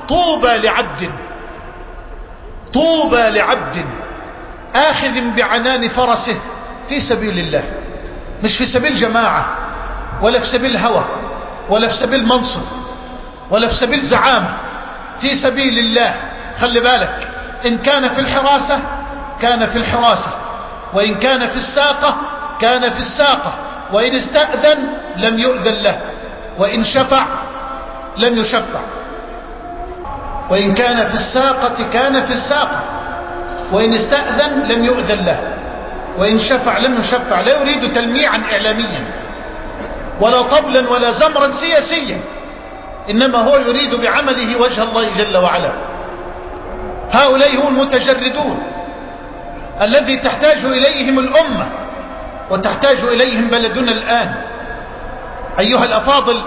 طوبى لعبد آخذ بعنان فرسه في سبيل الله، مش في سبيل جماعة ولا في سبيل هوى ولا في سبيل منصب ولا في سبيل زعامة، في سبيل الله. خلي بالك، إن كان في الحراسة كان في الحراسة، وإن كان في الساقة كان في الساقة، وإن استأذن لم يؤذن له، وإن شفع لم يشفع، وإن كان في الساقة كان في الساقة، وإن استأذن لم يؤذن له، وإن شفع لم يشفع. لا يريد تلميعا إعلاميا ولا طبلا ولا زمرا سياسيا، إنما هو يريد بعمله وجه الله جل وعلا. هؤلاء هم المتجردون الذي تحتاج إليهم الأمة وتحتاج إليهم بلدنا الآن. أيها الأفاضل،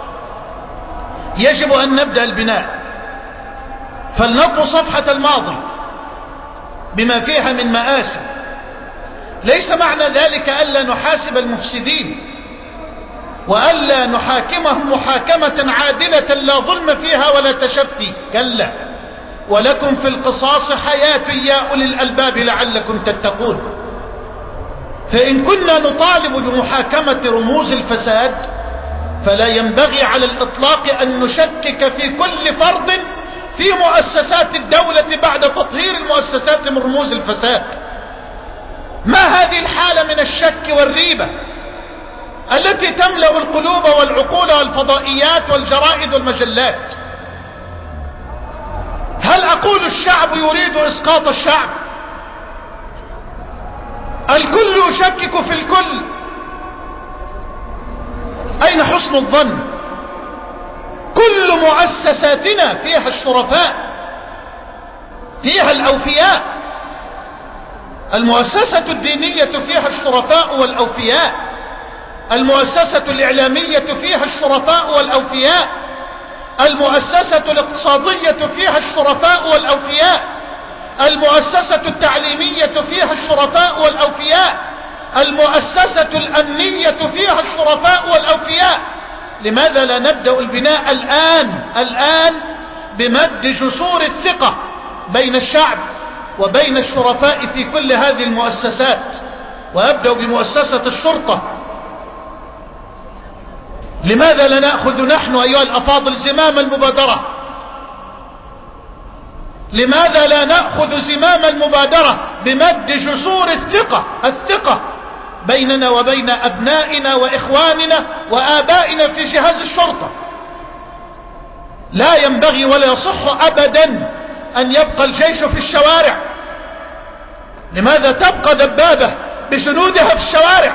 يجب أن نبدأ البناء، فلنطو صفحة الماضي بما فيها من مآسي. ليس معنى ذلك ألا نحاسب المفسدين وألا نحاكمهم محاكمة عادلة لا ظلم فيها ولا تشفي، كلا، ولكم في القصاص حياة يا أولي الألباب لعلكم تتقون. فإن كنا نطالب بمحاكمة رموز الفساد فلا ينبغي على الإطلاق أن نشكك في كل فرد في مؤسسات الدولة بعد تطهير المؤسسات من رموز الفساد. ما هذه الحالة من الشك والريبة التي تملأ القلوب والعقول والفضائيات والجرائد والمجلات؟ هل أقول الشعب يريد إسقاط الشعب؟ الكل يشكك في الكل. أين حسن الظن؟ كل مؤسساتنا فيها الشرفاء، فيها الأوفياء. المؤسسة الدينية فيها الشرفاء والأوفياء، المؤسسة الإعلامية فيها الشرفاء والأوفياء، المؤسسة الاقتصادية فيها الشرفاء والأوفياء، المؤسسة التعليمية فيها الشرفاء والأوفياء، المؤسسة الأمنية فيها الشرفاء والأوفياء. لماذا لا نبدأ البناء الآن بمد جسور الثقة بين الشعب وبين الشرفاء في كل هذه المؤسسات، وأبدأ بمؤسسة الشرطة؟ لماذا لا نأخذ نحن أيها الأفاضل زمام المبادرة؟ لماذا لا نأخذ زمام المبادرة بمد جسور الثقة بيننا وبين أبنائنا وإخواننا وآبائنا في جهاز الشرطة؟ لا ينبغي ولا يصح أبدا أن يبقى الجيش في الشوارع. لماذا تبقى دبابة بجنودها في الشوارع؟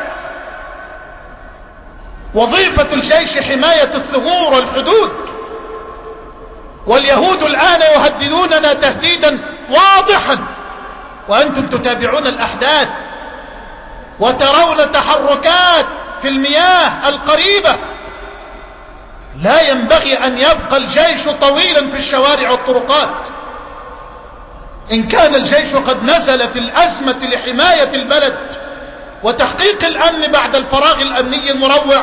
وظيفة الجيش حماية الثغور والحدود، واليهود الآن يهددوننا تهديدا واضحا وأنتم تتابعون الأحداث وترون تحركات في المياه القريبة. لا ينبغي أن يبقى الجيش طويلا في الشوارع والطرقات. إن كان الجيش قد نزل في الأزمة لحماية البلد وتحقيق الأمن بعد الفراغ الأمني المروع،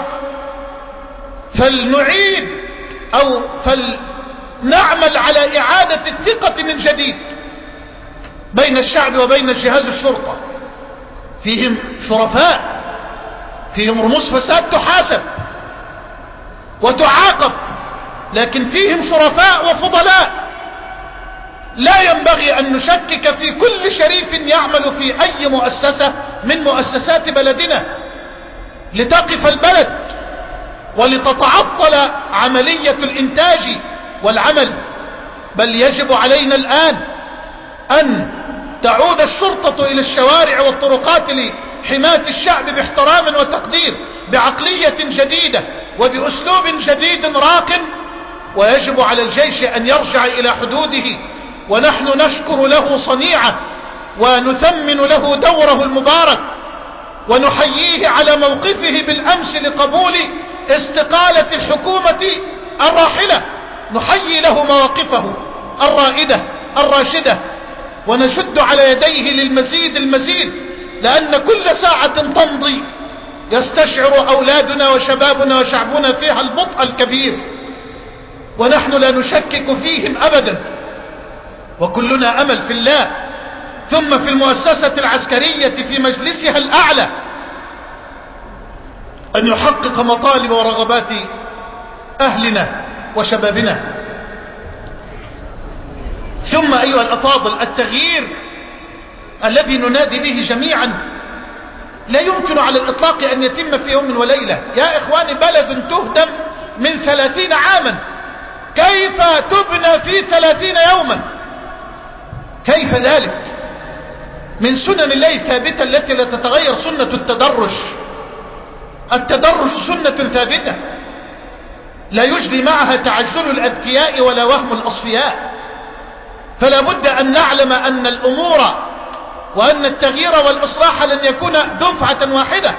فلنعيد أو فلنعمل على إعادة الثقة من جديد بين الشعب وبين جهاز الشرطة. فيهم شرفاء، فيهم رموز فساد تحاسب وتعاقب، لكن فيهم شرفاء وفضلاء. لا ينبغي أن نشكك في كل شريف يعمل في أي مؤسسة من مؤسسات بلدنا لتقف البلد ولتتعطل عملية الإنتاج والعمل. بل يجب علينا الآن أن تعود الشرطة إلى الشوارع والطرقات لحماية الشعب باحترام وتقدير، بعقلية جديدة وبأسلوب جديد راق. ويجب على الجيش أن يرجع إلى حدوده، ونحن نشكر له صنيعه ونثمن له دوره المبارك، ونحييه على موقفه بالأمس لقبول استقالة الحكومة الراحلة. نحيي له مواقفه الرائدة الراشدة، ونشد على يديه للمزيد المزيد، لأن كل ساعة تمضي يستشعر أولادنا وشبابنا وشعبنا فيها البطء الكبير، ونحن لا نشكك فيهم أبدا، وكلنا أمل في الله ثم في المؤسسة العسكرية في مجلسها الأعلى أن يحقق مطالب ورغبات أهلنا وشبابنا. ثم أيها الأفاضل، التغيير الذي ننادي به جميعا لا يمكن على الإطلاق أن يتم في يوم وليلة. يا إخواني، بلد تهدم من 30 عاما، كيف تبنى في 30 يوما؟ كيف ذلك؟ من سنن الله ثابتة التي لا تتغير سنة التدرج. التدرج سنة ثابتة لا يجري معها تعجل الأذكياء ولا وهم الأصفياء. فلا بد أن نعلم أن الأمور وأن التغيير والإصلاح لن يكون دفعة واحدة،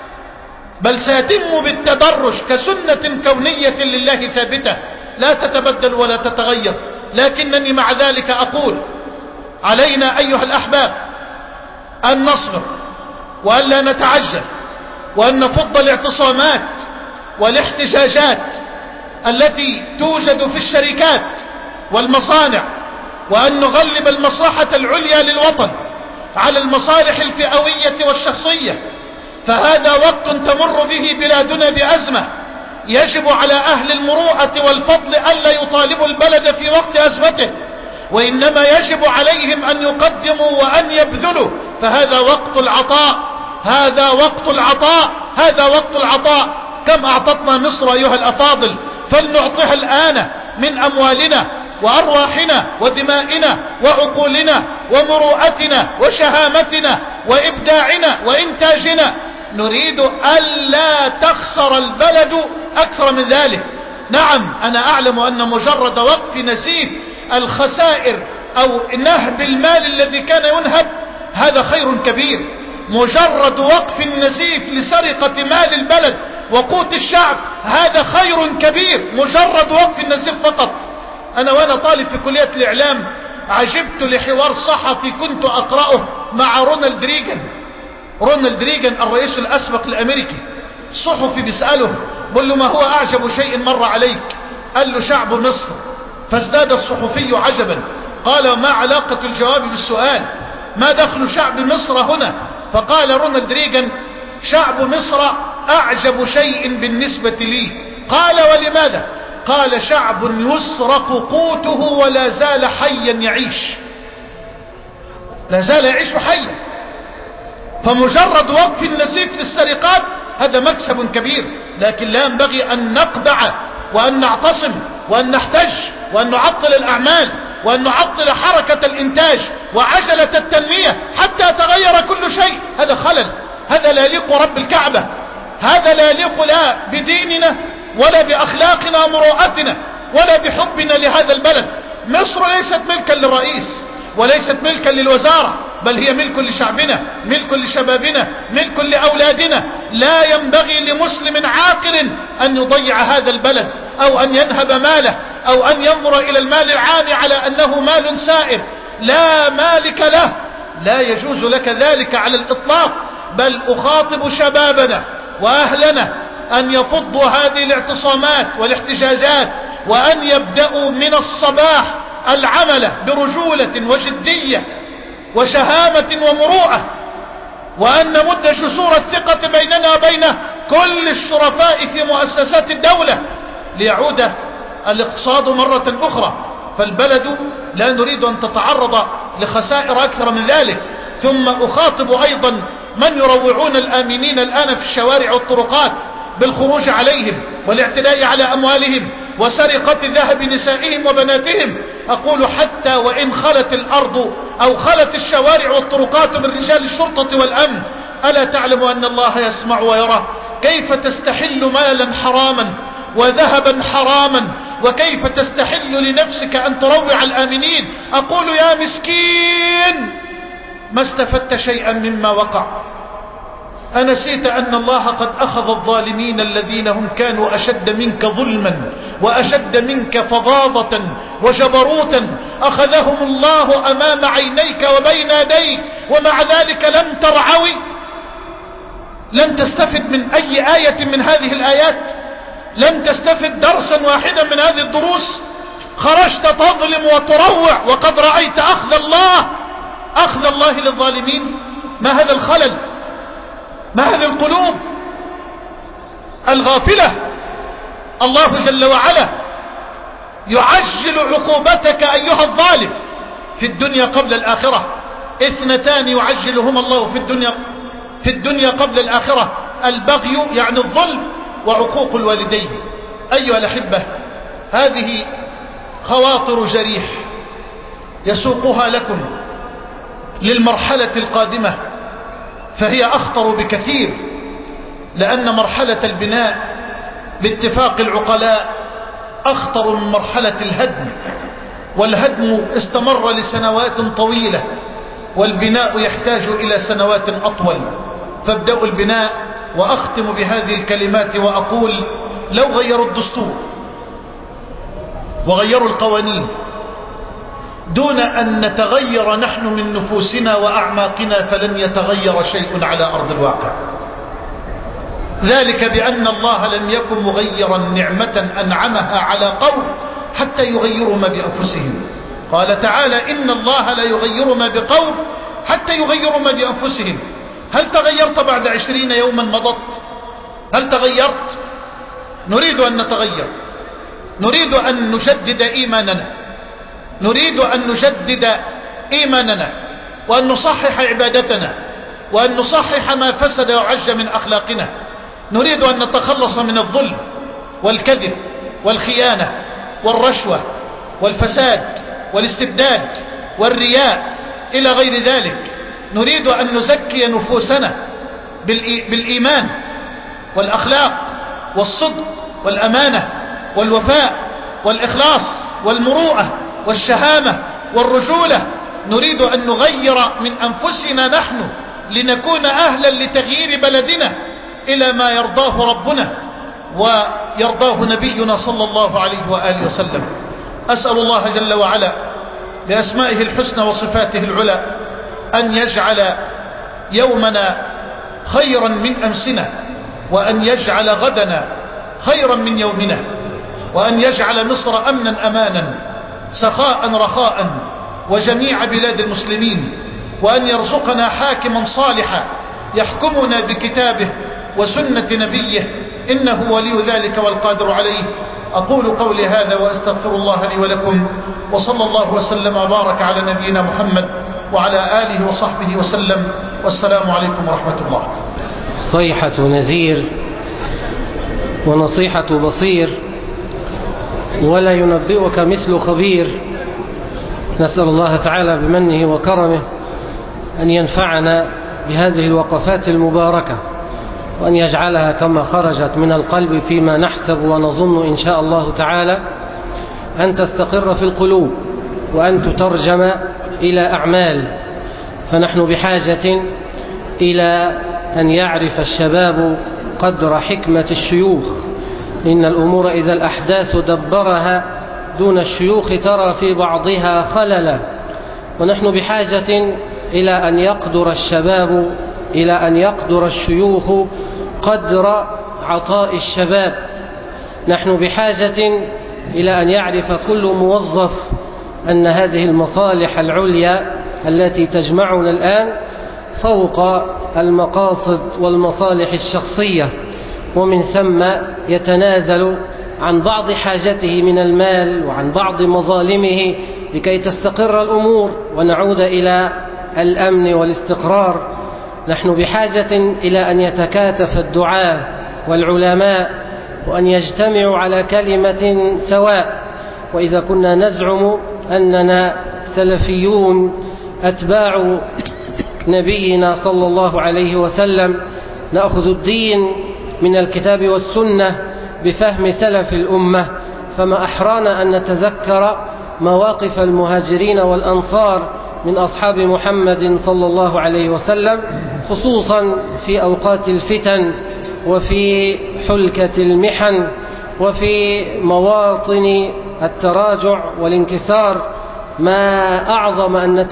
بل سيتم بالتدرج كسنة كونية لله ثابتة لا تتبدل ولا تتغير. لكنني مع ذلك أقول علينا أيها الأحباب أن نصبر وأن لا نتعجل، وأن نفض الاعتصامات والاحتجاجات التي توجد في الشركات والمصانع، وأن نغلب المصلحة العليا للوطن على المصالح الفئوية والشخصية. فهذا وقت تمر به بلادنا بأزمة، يجب على أهل المروءة والفضل ألا يطالبوا البلد في وقت أزمته، وإنما يجب عليهم أن يقدموا وأن يبذلوا. فهذا وقت العطاء، هذا وقت العطاء، هذا وقت العطاء. كم أعطتنا مصر أيها الأفاضل، فلنعطيها الآن من أموالنا وأرواحنا ودمائنا وعقولنا ومروءتنا وشهامتنا وإبداعنا وإنتاجنا. نريد ألا تخسر البلد أكثر من ذلك. نعم، أنا أعلم أن مجرد وقف نزيف الخسائر أو نهب المال الذي كان ينهب هذا خير كبير. مجرد وقف النزيف لسرقة مال البلد وقوت الشعب هذا خير كبير، مجرد وقف النزيف فقط. أنا وأنا طالب في كلية الإعلام عجبت لحوار صحفي كنت أقرأه مع رونالد ريغان الرئيس الأسبق الأمريكي. الصحفي بيسأله، بقول له: ما هو أعجب شيء مر عليك؟ قال له: شعب مصر. فازداد الصحفي عجبا، قال: ما علاقة الجواب بالسؤال؟ ما دخل شعب مصر هنا؟ فقال رونالد ريغان: شعب مصر أعجب شيء بالنسبة لي. قال: ولماذا؟ قال: شعب يسرق قوته ولا زال حيا يعيش، لا زال يعيش حيا. فمجرد وقف النزيف للسرقات هذا مكسب كبير، لكن لا ينبغي أن نقبع وأن نعتصم وأن نحتج وأن نعطل الأعمال وأن نعطل حركة الإنتاج وعجلة التنمية حتى يتغير كل شيء. هذا خلل، هذا لا يليق رب الكعبة، هذا لا يليق لا بديننا ولا بأخلاقنا ومروءتنا ولا بحبنا لهذا البلد. مصر ليست ملكا للرئيس وليست ملكا للوزارة، بل هي ملك لشعبنا، ملك لشبابنا، ملك لأولادنا. لا ينبغي لمسلم عاقل أن يضيع هذا البلد أو أن ينهب ماله أو أن ينظر إلى المال العام على أنه مال سائر لا مالك له. لا يجوز لك ذلك على الإطلاق. بل أخاطب شبابنا وأهلنا أن يفضوا هذه الاعتصامات والاحتجاجات وأن يبدأوا من الصباح العمل برجولة وجدية وشهامة ومروءة، وأن نمد جسور الثقة بيننا وبين كل الشرفاء في مؤسسات الدولة ليعود الاقتصاد مرة أخرى. فالبلد لا نريد أن تتعرض لخسائر أكثر من ذلك. ثم أخاطب أيضا من يروعون الآمنين الآن في الشوارع والطرقات بالخروج عليهم والاعتداء على أموالهم وسرقة ذهب نسائهم وبناتهم. أقول: حتى وإن خلت الأرض أو خلت الشوارع والطرقات من رجال الشرطة والأمن، ألا تعلم أن الله يسمع ويرى كيف تستحل مالا حراما وذهبا حراما، وكيف تستحل لنفسك أن تروع الآمنين؟ أقول: يا مسكين، ما استفدت شيئا مما وقع. أنسيت أن الله قد أخذ الظالمين الذين هم كانوا أشد منك ظلما وأشد منك فظاظة وجبروتا، أخذهم الله أمام عينيك وبين يديك، ومع ذلك لم ترعوي، لم تستفد من أي آية من هذه الآيات، لم تستفد درسا واحدا من هذه الدروس، خرجت تظلم وتروع وقد رأيت أخذ الله للظالمين. ما هذا الخلل؟ ما هذه القلوب الغافلة؟ الله جل وعلا يعجل عقوبتك أيها الظالم في الدنيا قبل الآخرة. 2 يعجلهما الله في الدنيا قبل الآخرة: البغي يعني الظلم، وعقوق الوالدين. أيها الأحبة، هذه خواطر جريح يسوقها لكم للمرحلة القادمة، فهي أخطر بكثير، لأن مرحلة البناء باتفاق العقلاء أخطر من مرحلة الهدم، والهدم استمر لسنوات طويلة، والبناء يحتاج إلى سنوات أطول. فابدأوا البناء. وأختم بهذه الكلمات وأقول: لو غيروا الدستور وغيروا القوانين دون أن نتغير نحن من نفوسنا وأعماقنا فلن يتغير شيء على أرض الواقع. ذلك بأن الله لم يكن مغيرا نعمة أنعمها على قوم حتى يغيروا ما بأنفسهم. قال تعالى: إن الله لا يغير ما بقوم حتى يغيروا ما بأنفسهم. هل تغيرت بعد 20 يوما مضت؟ هل تغيرت؟ نريد أن نتغير، نريد أن نجدد إيماننا، نريد أن نجدد إيماننا، وأن نصحح عبادتنا، وأن نصحح ما فسد وعج من أخلاقنا. نريد أن نتخلص من الظلم والكذب والخيانة والرشوة والفساد والاستبداد والرياء إلى غير ذلك. نريد أن نزكي نفوسنا بالإيمان والأخلاق والصدق والأمانة والوفاء والإخلاص والمروءة والشهامة والرجولة. نريد أن نغير من أنفسنا نحن لنكون أهلا لتغيير بلدنا إلى ما يرضاه ربنا ويرضاه نبينا صلى الله عليه وآله وسلم. أسأل الله جل وعلا بأسمائه الحسنى وصفاته العلى أن يجعل يومنا خيرا من أمسنا، وأن يجعل غدنا خيرا من يومنا، وأن يجعل مصر أمنا أمانا سخاء رخاء وجميع بلاد المسلمين، وأن يرزقنا حاكما صالحا يحكمنا بكتابه وسنة نبيه، إنه ولي ذلك والقادر عليه. أقول قولي هذا وأستغفر الله لي ولكم، وصلى الله وسلم وبارك على نبينا محمد وعلى آله وصحبه وسلم، والسلام عليكم ورحمة الله. صيحة نذير ونصيحة بصير، ولا ينبئك مثل خبير. نسأل الله تعالى بمنه وكرمه أن ينفعنا بهذه الوقفات المباركة، وأن يجعلها كما خرجت من القلب فيما نحسب ونظن إن شاء الله تعالى أن تستقر في القلوب وأن تترجم إلى أعمال. فنحن بحاجة إلى أن يعرف الشباب قدر حكمة الشيوخ، إن الأمور إذا الأحداث دبرها دون الشيوخ ترى في بعضها خللا. ونحن بحاجة إلى أن يقدر الشباب، إلى أن يقدر الشيوخ قدر عطاء الشباب. نحن بحاجة إلى أن يعرف كل موظف أن هذه المصالح العليا التي تجمعنا الآن فوق المقاصد والمصالح الشخصية، ومن ثم يتنازل عن بعض حاجته من المال وعن بعض مظالمه لكي تستقر الأمور ونعود إلى الأمن والاستقرار. نحن بحاجة إلى أن يتكاتف الدعاة والعلماء وأن يجتمعوا على كلمة سواء. وإذا كنا نزعم أننا سلفيون أتباع نبينا صلى الله عليه وسلم نأخذ الدين من الكتاب والسنة بفهم سلف الأمة، فما أحرانا أن نتذكر مواقف المهاجرين والأنصار من أصحاب محمد صلى الله عليه وسلم، خصوصا في أوقات الفتن وفي حلكة المحن وفي مواطن التراجع والانكسار. ما أعظم أن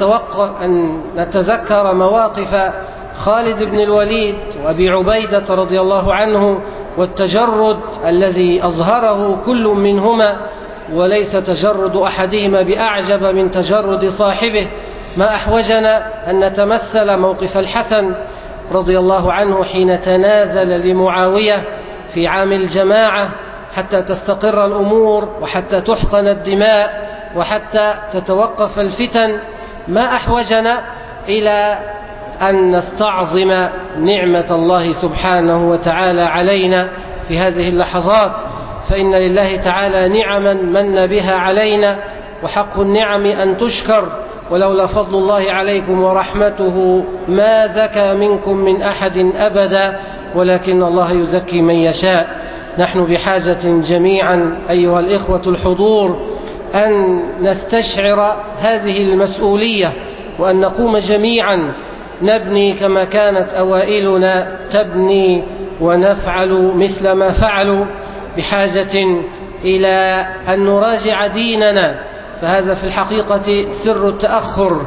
نتذكر مواقف خالد بن الوليد وأبي عبيدة رضي الله عنه والتجرد الذي أظهره كل منهما، وليس تجرد أحدهما بأعجب من تجرد صاحبه. ما أحوجنا أن نتمثل موقف الحسن رضي الله عنه حين تنازل لمعاوية في عام الجماعة حتى تستقر الأمور وحتى تحقن الدماء وحتى تتوقف الفتن. ما أحوجنا إلى أن نستعظم نعمة الله سبحانه وتعالى علينا في هذه اللحظات، فإن لله تعالى نعما من بها علينا، وحق النعم أن تشكر، ولولا فضل الله عليكم ورحمته ما زكى منكم من أحد أبدا، ولكن الله يزكي من يشاء. نحن بحاجة جميعا أيها الإخوة الحضور أن نستشعر هذه المسؤولية، وأن نقوم جميعا نبني كما كانت أوائلنا تبني ونفعل مثل ما فعلوا. بحاجة إلى أن نراجع ديننا، فهذا في الحقيقة سر التأخر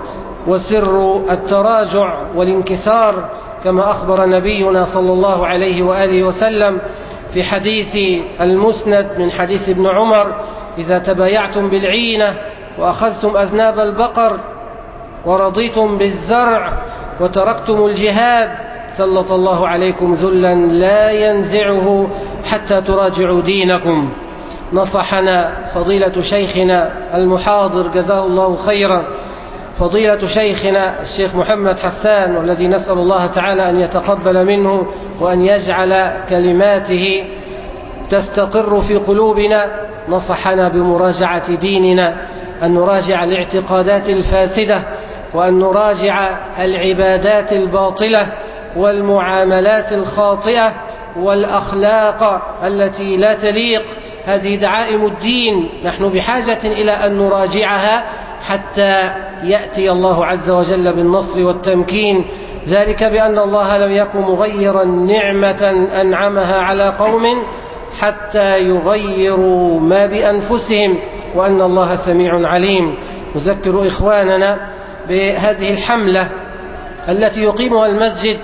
وسر التراجع والانكسار، كما أخبر نبينا صلى الله عليه وآله وسلم في حديث المسند من حديث ابن عمر: إذا تبايعتم بالعينة وأخذتم أذناب البقر ورضيتم بالزرع وتركتم الجهاد سلط الله عليكم ذلا لا ينزعه حتى تراجعوا دينكم. نصحنا فضيلة شيخنا المحاضر جزاه الله خيرا، فضيلة شيخنا الشيخ محمد حسان، والذي نسأل الله تعالى أن يتقبل منه وأن يجعل كلماته تستقر في قلوبنا. نصحنا بمراجعة ديننا، أن نراجع الاعتقادات الفاسدة، وأن نراجع العبادات الباطلة والمعاملات الخاطئة والأخلاق التي لا تليق. هذه دعائم الدين، نحن بحاجة إلى أن نراجعها حتى يأتي الله عز وجل بالنصر والتمكين. ذلك بأن الله لم يكن مغيرا نعمة أنعمها على قوم حتى يغيروا ما بأنفسهم، وأن الله سميع عليم. نذكر إخواننا بهذه الحملة التي يقيمها المسجد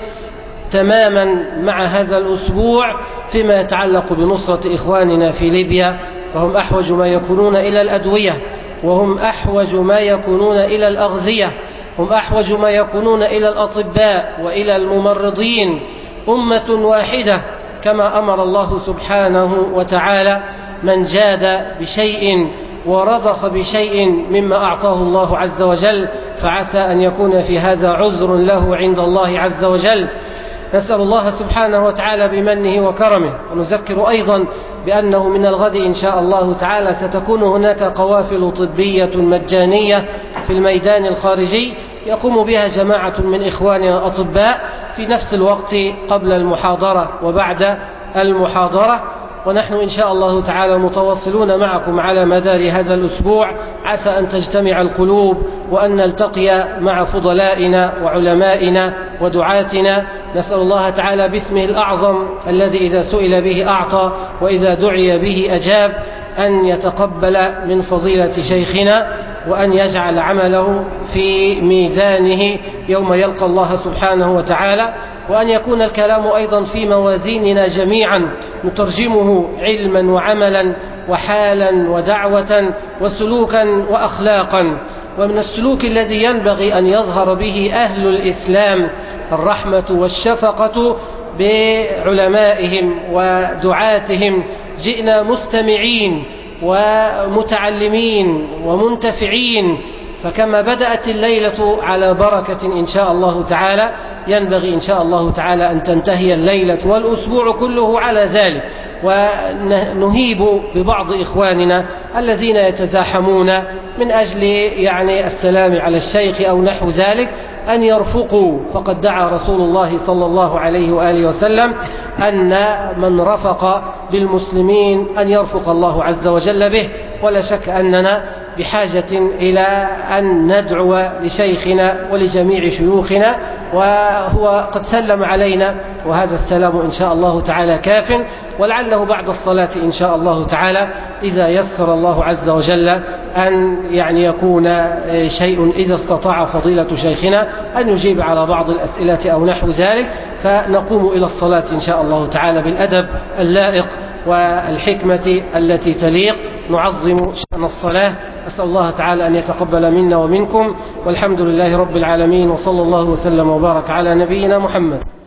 تماما مع هذا الأسبوع فيما يتعلق بنصرة إخواننا في ليبيا، فهم أحوج ما يكونون إلى الأدوية، وهم أحوج ما يكونون إلى الأغذية، هم أحوج ما يكونون إلى الأطباء وإلى الممرضين. أمة واحدة، كما أمر الله سبحانه وتعالى: من جاد بشيء ورضخ بشيء مما أعطاه الله عز وجل فعسى أن يكون في هذا عذر له عند الله عز وجل. نسأل الله سبحانه وتعالى بمنه وكرمه. ونذكر أيضا بأنه من الغد إن شاء الله تعالى ستكون هناك قوافل طبية مجانية في الميدان الخارجي يقوم بها جماعة من إخواننا الأطباء في نفس الوقت قبل المحاضرة وبعد المحاضرة، ونحن إن شاء الله تعالى متواصلون معكم على مدار هذا الأسبوع، عسى أن تجتمع القلوب وأن نلتقي مع فضلائنا وعلمائنا ودعاتنا. نسأل الله تعالى باسمه الأعظم الذي إذا سئل به أعطى وإذا دعي به أجاب أن يتقبل من فضيلة شيخنا، وأن يجعل عمله في ميزانه يوم يلقى الله سبحانه وتعالى، وأن يكون الكلام أيضا في موازيننا جميعا، نترجمه علما وعملا وحالا ودعوة وسلوكا وأخلاقا. ومن السلوك الذي ينبغي أن يظهر به أهل الإسلام الرحمة والشفقة بعلمائهم ودعاتهم. جئنا مستمعين ومتعلمين ومنتفعين، فكما بدأت الليلة على بركة إن شاء الله تعالى ينبغي إن شاء الله تعالى أن تنتهي الليلة والأسبوع كله على ذلك. ونهيب ببعض إخواننا الذين يتزاحمون من أجل السلام على الشيخ أو نحو ذلك أن يرفقوا، فقد دعا رسول الله صلى الله عليه وآله وسلم أن من رفق بالمسلمين أن يرفق الله عز وجل به. ولا شك أننا بحاجة إلى أن ندعو لشيخنا ولجميع شيوخنا، وهو قد سلم علينا، وهذا السلام إن شاء الله تعالى كاف، ولعله بعد الصلاة إن شاء الله تعالى إذا يسر الله عز وجل أن يكون شيء، إذا استطاع فضيلة شيخنا أن يجيب على بعض الأسئلة أو نحو ذلك، فنقوم إلى الصلاة إن شاء الله تعالى بالأدب اللائق والحكمة التي تليق، نعظم شأن الصلاة. أسأل الله تعالى أن يتقبل منا ومنكم، والحمد لله رب العالمين، وصلى الله وسلم وبارك على نبينا محمد.